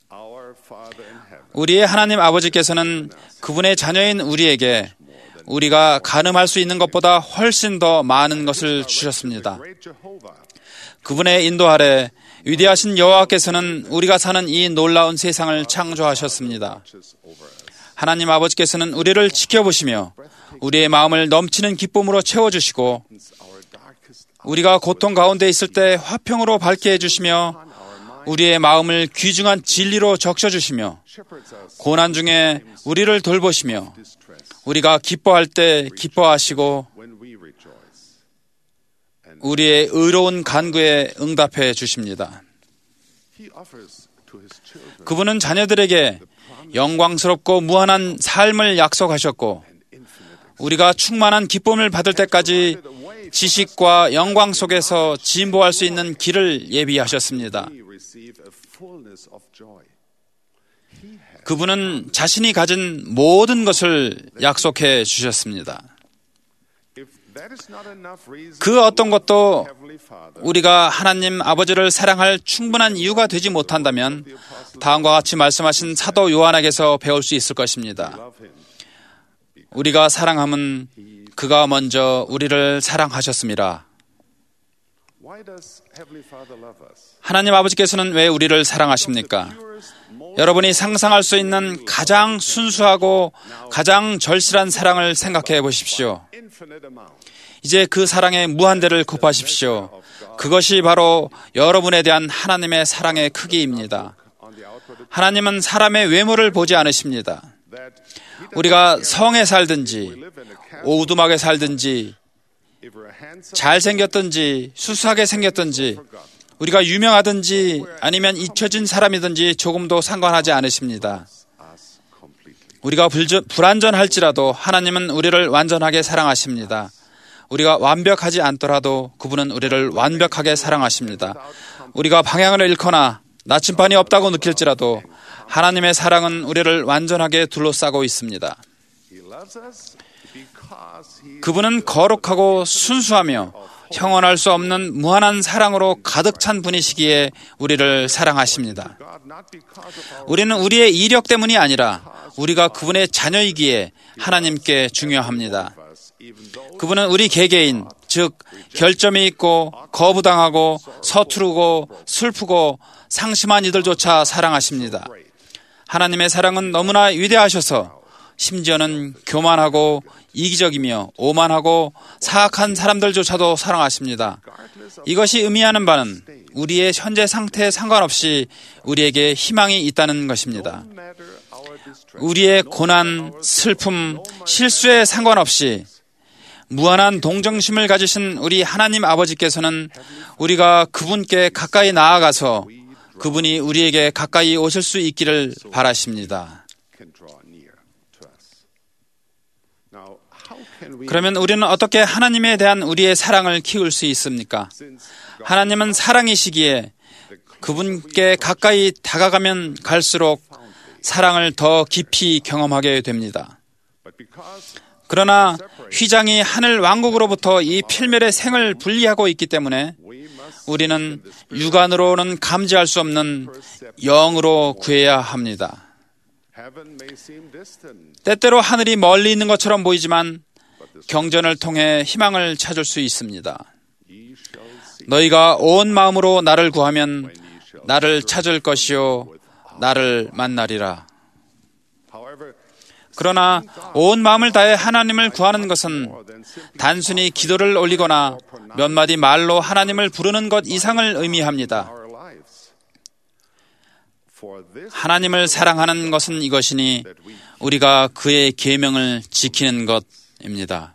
우리의 하나님 아버지께서는 그분의 자녀인 우리에게 우리가 가늠할 수 있는 것보다 훨씬 더 많은 것을 주셨습니다. 그분의 인도 아래 위대하신 여호와께서는 우리가 사는 이 놀라운 세상을 창조하셨습니다. 하나님 아버지께서는 우리를 지켜보시며 우리의 마음을 넘치는 기쁨으로 채워주시고 우리가 고통 가운데 있을 때 화평으로 밝게 해주시며 우리의 마음을 귀중한 진리로 적셔주시며 고난 중에 우리를 돌보시며 우리가 기뻐할 때 기뻐하시고 우리의 의로운 간구에 응답해 주십니다. 그분은 자녀들에게 영광스럽고 무한한 삶을 약속하셨고 우리가 충만한 기쁨을 받을 때까지 지식과 영광 속에서 진보할 수 있는 길을 예비하셨습니다. 그분은 자신이 가진 모든 것을 약속해 주셨습니다. 그 어떤 것도 우리가 하나님 아버지를 사랑할 충분한 이유가 되지 못한다면 다음과 같이 말씀하신 사도 요한에게서 배울 수 있을 것입니다. 우리가 사랑함은 그가 먼저 우리를 사랑하셨습니다. 하나님 아버지께서는 왜 우리를 사랑하십니까? 여러분이 상상할 수 있는 가장 순수하고 가장 절실한 사랑을 생각해 보십시오. 이제 그 사랑의 무한대를 곱하십시오. 그것이 바로 여러분에 대한 하나님의 사랑의 크기입니다. 하나님은 사람의 외모를 보지 않으십니다. 우리가 성에 살든지 오두막에 살든지 잘생겼든지 수수하게 생겼든지 우리가 유명하든지 아니면 잊혀진 사람이든지 조금도 상관하지 않으십니다. 우리가 불완전할지라도 하나님은 우리를 완전하게 사랑하십니다. 우리가 완벽하지 않더라도 그분은 우리를 완벽하게 사랑하십니다. 우리가 방향을 잃거나 나침반이 없다고 느낄지라도 하나님의 사랑은 우리를 완전하게 둘러싸고 있습니다. 그분은 거룩하고 순수하며 형언할 수 없는 무한한 사랑으로 가득 찬 분이시기에 우리를 사랑하십니다. 우리는 우리의 이력 때문이 아니라 우리가 그분의 자녀이기에 하나님께 중요합니다. 그분은 우리 개개인, 즉 결점이 있고 거부당하고 서투르고 슬프고 상심한 이들조차 사랑하십니다. 하나님의 사랑은 너무나 위대하셔서 심지어는 교만하고 이기적이며 오만하고 사악한 사람들조차도 사랑하십니다. 이것이 의미하는 바는 우리의 현재 상태에 상관없이 우리에게 희망이 있다는 것입니다. 우리의 고난, 슬픔, 실수에 상관없이 무한한 동정심을 가지신 우리 하나님 아버지께서는 우리가 그분께 가까이 나아가서 그분이 우리에게 가까이 오실 수 그러면 우리는 어떻게 하나님에 대한 우리의 사랑을 키울 수 있습니까? 하나님은 사랑이시기에 그분께 가까이 다가가면 갈수록 사랑을 더 깊이 경험하게 됩니다. 그러나 휘장이 하늘 왕국으로부터 이 필멸의 생을 분리하고 있기 때문에 우리는 육안으로는 감지할 수 없는 영으로 구해야 합니다. 때때로 하늘이 멀리 있는 것처럼 보이지만 경전을 통해 희망을 찾을 수 있습니다. 너희가 온 마음으로 나를 구하면 나를 찾을 것이요 나를 만나리라. 그러나 온 마음을 다해 하나님을 구하는 것은 단순히 기도를 올리거나 몇 마디 말로 하나님을 부르는 것 이상을 의미합니다. 하나님을 사랑하는 것은 이것이니 우리가 그의 계명을 지키는 것입니다.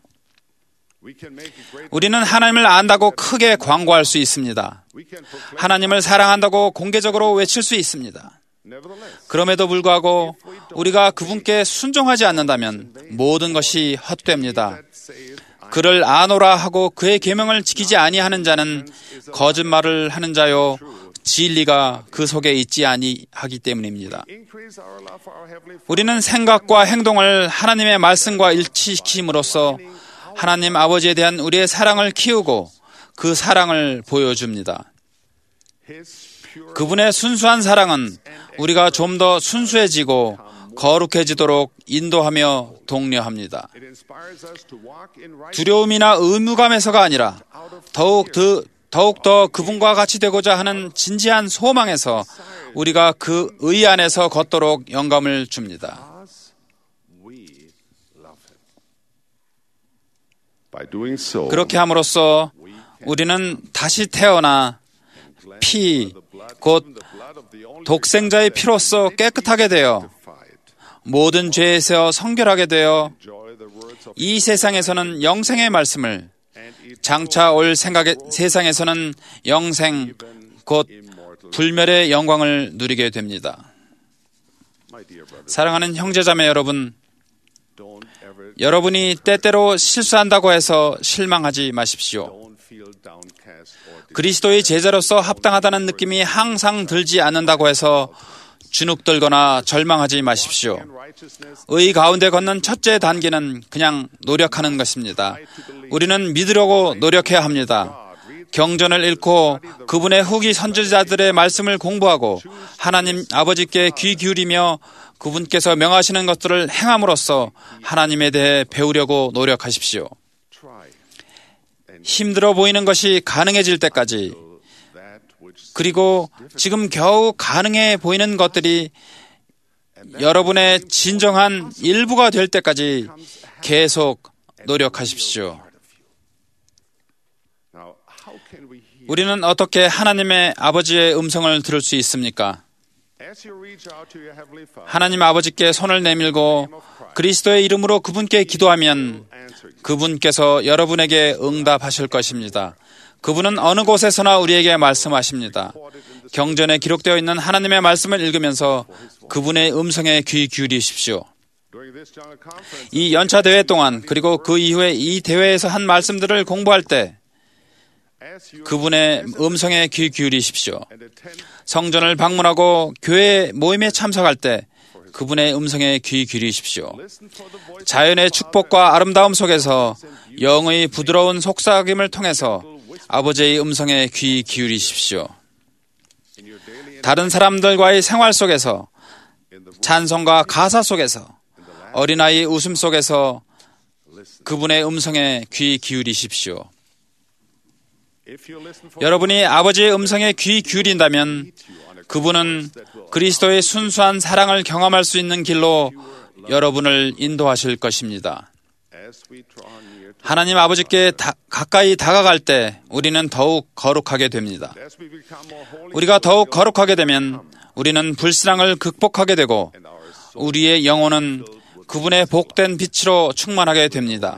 우리는 하나님을 안다고 크게 광고할 수 있습니다. 하나님을 사랑한다고 공개적으로 외칠 수 있습니다. 그럼에도 불구하고 우리가 그분께 순종하지 않는다면 모든 것이 헛됩니다. 그를 아노라 하고 그의 계명을 지키지 아니하는 자는 거짓말을 하는 자요 진리가 그 속에 있지 아니하기 때문입니다. 우리는 생각과 행동을 하나님의 말씀과 일치시킴으로써 하나님 아버지에 대한 우리의 사랑을 키우고 그 사랑을 보여줍니다. 그분의 순수한 사랑은 우리가 좀 더 순수해지고 거룩해지도록 인도하며 독려합니다. 두려움이나 의무감에서가 아니라 더욱더 그분과 같이 되고자 하는 진지한 소망에서 우리가 그 의 안에서 걷도록 영감을 줍니다. 그렇게 함으로써 우리는 다시 태어나 피, 곧 독생자의 피로써 깨끗하게 되어 모든 죄에서 성결하게 되어 이 세상에서는 영생의 말씀을, 장차 올 세상에서는 영생, 곧 불멸의 영광을 누리게 됩니다. 사랑하는 형제자매 여러분, 여러분이 때때로 실수한다고 해서 실망하지 마십시오. 그리스도의 제자로서 합당하다는 느낌이 항상 들지 않는다고 해서 주눅들거나 절망하지 마십시오. 의 가운데 걷는 첫째 단계는 그냥 노력하는 것입니다. 우리는 믿으려고 노력해야 합니다. 경전을 읽고 그분의 후기 선지자들의 말씀을 공부하고 하나님 아버지께 귀 기울이며 그분께서 명하시는 것들을 행함으로써 하나님에 대해 배우려고 노력하십시오. 힘들어 보이는 것이 가능해질 때까지, 그리고 지금 겨우 가능해 보이는 것들이 여러분의 진정한 일부가 될 때까지 계속 노력하십시오. 우리는 어떻게 하나님의 아버지의 음성을 들을 수 있습니까? 하나님 아버지께 손을 내밀고 그리스도의 이름으로 그분께 기도하면 그분께서 여러분에게 응답하실 것입니다. 그분은 어느 곳에서나 우리에게 말씀하십니다. 경전에 기록되어 있는 하나님의 말씀을 읽으면서 그분의 음성에 귀 기울이십시오. 이 연차 대회 동안 그리고 그 이후에 이 대회에서 한 말씀들을 공부할 때 그분의 음성에 귀 기울이십시오. 성전을 방문하고 교회 모임에 참석할 때 그분의 음성에 귀 기울이십시오. 자연의 축복과 아름다움 속에서 영의 부드러운 속삭임을 통해서 아버지의 음성에 귀 기울이십시오. 다른 사람들과의 생활 속에서, 찬송과 가사 속에서, 어린아이 웃음 속에서 그분의 음성에 귀 기울이십시오. 여러분이 아버지의 음성에 귀 기울인다면 그분은 그리스도의 순수한 사랑을 경험할 수 있는 길로 여러분을 인도하실 것입니다. 하나님 아버지께 가까이 다가갈 때 우리는 더욱 거룩하게 됩니다. 우리가 더욱 거룩하게 되면 우리는 불신앙을 극복하게 되고 우리의 영혼은 그분의 복된 빛으로 충만하게 됩니다.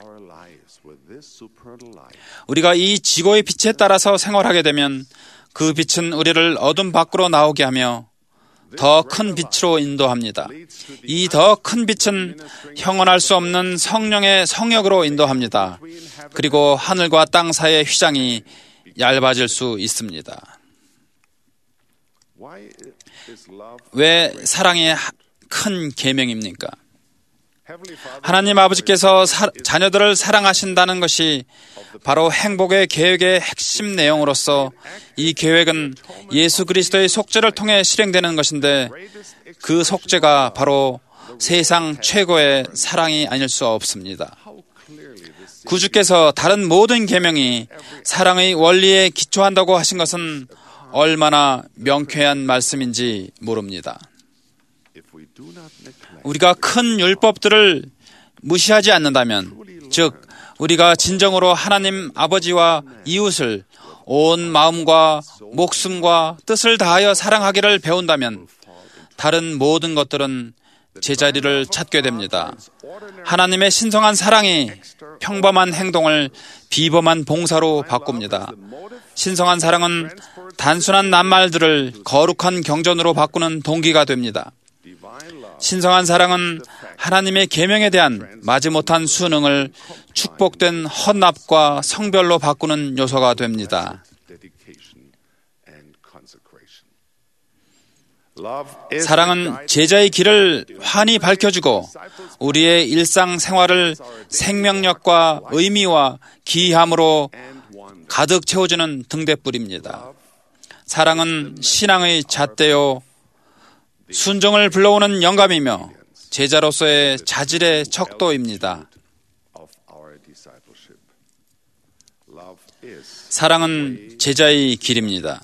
우리가 이 지고의 빛에 따라서 생활하게 되면 그 빛은 우리를 어둠 밖으로 나오게 하며 더 큰 빛으로 인도합니다. 이 더 큰 빛은 형언할 수 없는 성령의 성역으로 인도합니다. 그리고 하늘과 땅 사이의 휘장이 얇아질 수 있습니다. 왜 사랑이 큰 계명입니까? 하나님 아버지께서 자녀들을 사랑하신다는 것이 바로 행복의 계획의 핵심 내용으로서 이 계획은 예수 그리스도의 속죄를 통해 실행되는 것인데 그 속죄가 바로 세상 최고의 사랑이 아닐 수 없습니다. 구주께서 다른 모든 계명이 사랑의 원리에 기초한다고 하신 것은 얼마나 명쾌한 말씀인지 모릅니다. 우리가 큰 율법들을 무시하지 않는다면, 즉 우리가 진정으로 하나님 아버지와 이웃을 온 마음과 목숨과 뜻을 다하여 사랑하기를 배운다면 다른 모든 것들은 제자리를 찾게 됩니다. 하나님의 신성한 사랑이 평범한 행동을 비범한 봉사로 바꿉니다. 신성한 사랑은 단순한 낱말들을 거룩한 경전으로 바꾸는 동기가 됩니다. 신성한 사랑은 하나님의 계명에 대한 마지못한 순응을 축복된 헌납과 성별로 바꾸는 요소가 됩니다. 사랑은 제자의 길을 환히 밝혀주고 우리의 일상생활을 생명력과 의미와 기이함으로 가득 채워주는 등대불입니다. 사랑은 신앙의 잣대요, 순종을 불러오는 영감이며 제자로서의 자질의 척도입니다. 사랑은 제자의 길입니다.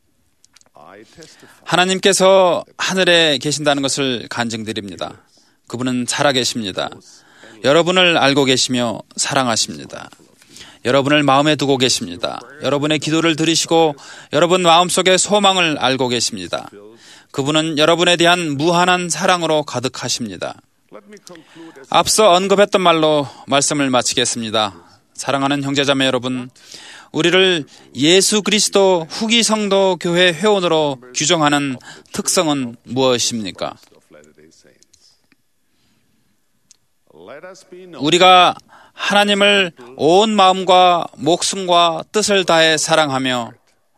하나님께서 하늘에 계신다는 것을 간증드립니다. 그분은 살아계십니다. 여러분을 알고 계시며 사랑하십니다. 여러분을 마음에 두고 계십니다. 여러분의 기도를 들으시고 여러분 마음속의 소망을 알고 계십니다. 그분은 여러분에 대한 무한한 사랑으로 가득하십니다. 앞서 언급했던 말로 말씀을 마치겠습니다. 사랑하는 형제자매 여러분, 우리를 예수 그리스도 후기 성도 교회 회원으로 규정하는 특성은 무엇입니까? 우리가 하나님을 온 마음과 목숨과 뜻을 다해 사랑하며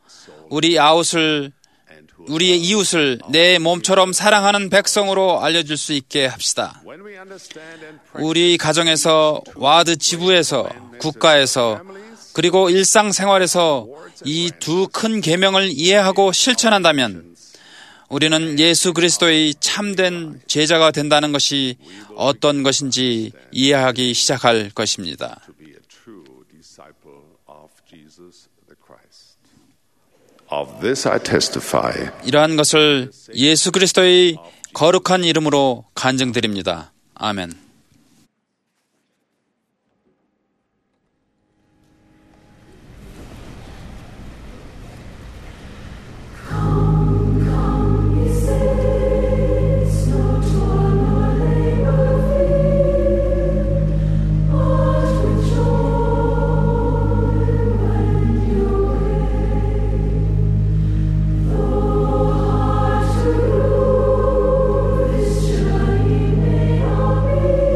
우리의 이웃을 내 몸처럼 사랑하는 백성으로 알려줄 수 있게 합시다. 우리 가정에서, 와드 지부에서, 국가에서, 그리고 일상생활에서 이 두 큰 계명을 이해하고 실천한다면 우리는 예수 그리스도의 참된 제자가 된다는 것이 어떤 것인지 이해하기 시작할 것입니다. 이러한 것을 예수 그리스도의 거룩한 이름으로 간증드립니다. 아멘. Shining may all be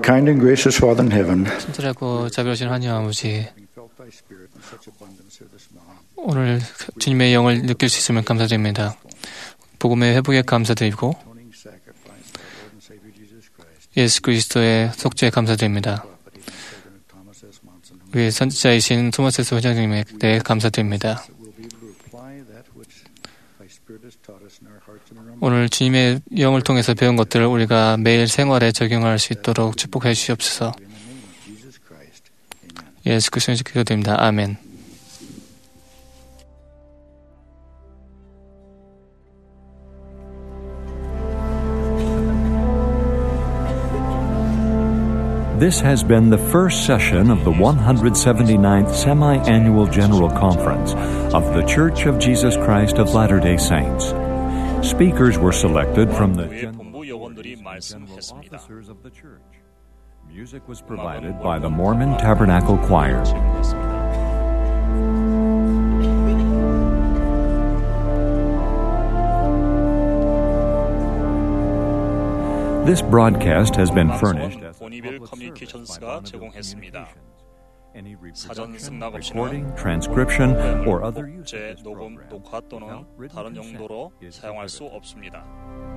kind and gracious Father in heaven, 친절하고 자비로우신 하나님 아버지, 오늘 주님의 영을 느낄 수 있으면 감사드립니다. 복음의 회복에 감사드리고 예수 그리스도의 속죄에 감사드립니다. 우리 선지자이신 토마스 S. 회장님에 대해 감사드립니다. 오늘 주님의 영을 통해서 배운 것들을 우리가 매일 생활에 적용할 수 있도록 축복해 주시옵소서. 예수 그리스도의 이름으로 기도드립니다. 아멘. This has been the first session of the 179th Semi-Annual General Conference of The Church of Jesus Christ of Latter-day Saints. Speakers were selected from the general officers of the church. Music was provided by the Mormon Tabernacle Choir. This broadcast has been furnished as 보니빌 커뮤니케이션스가 제공했습니다. 사전 승낙 recording, 없이는 transcription, or other use of 복제, this 녹음, program 녹화 또는 without written 다른 consent 용도로 is 사용할 prohibited. 수 없습니다.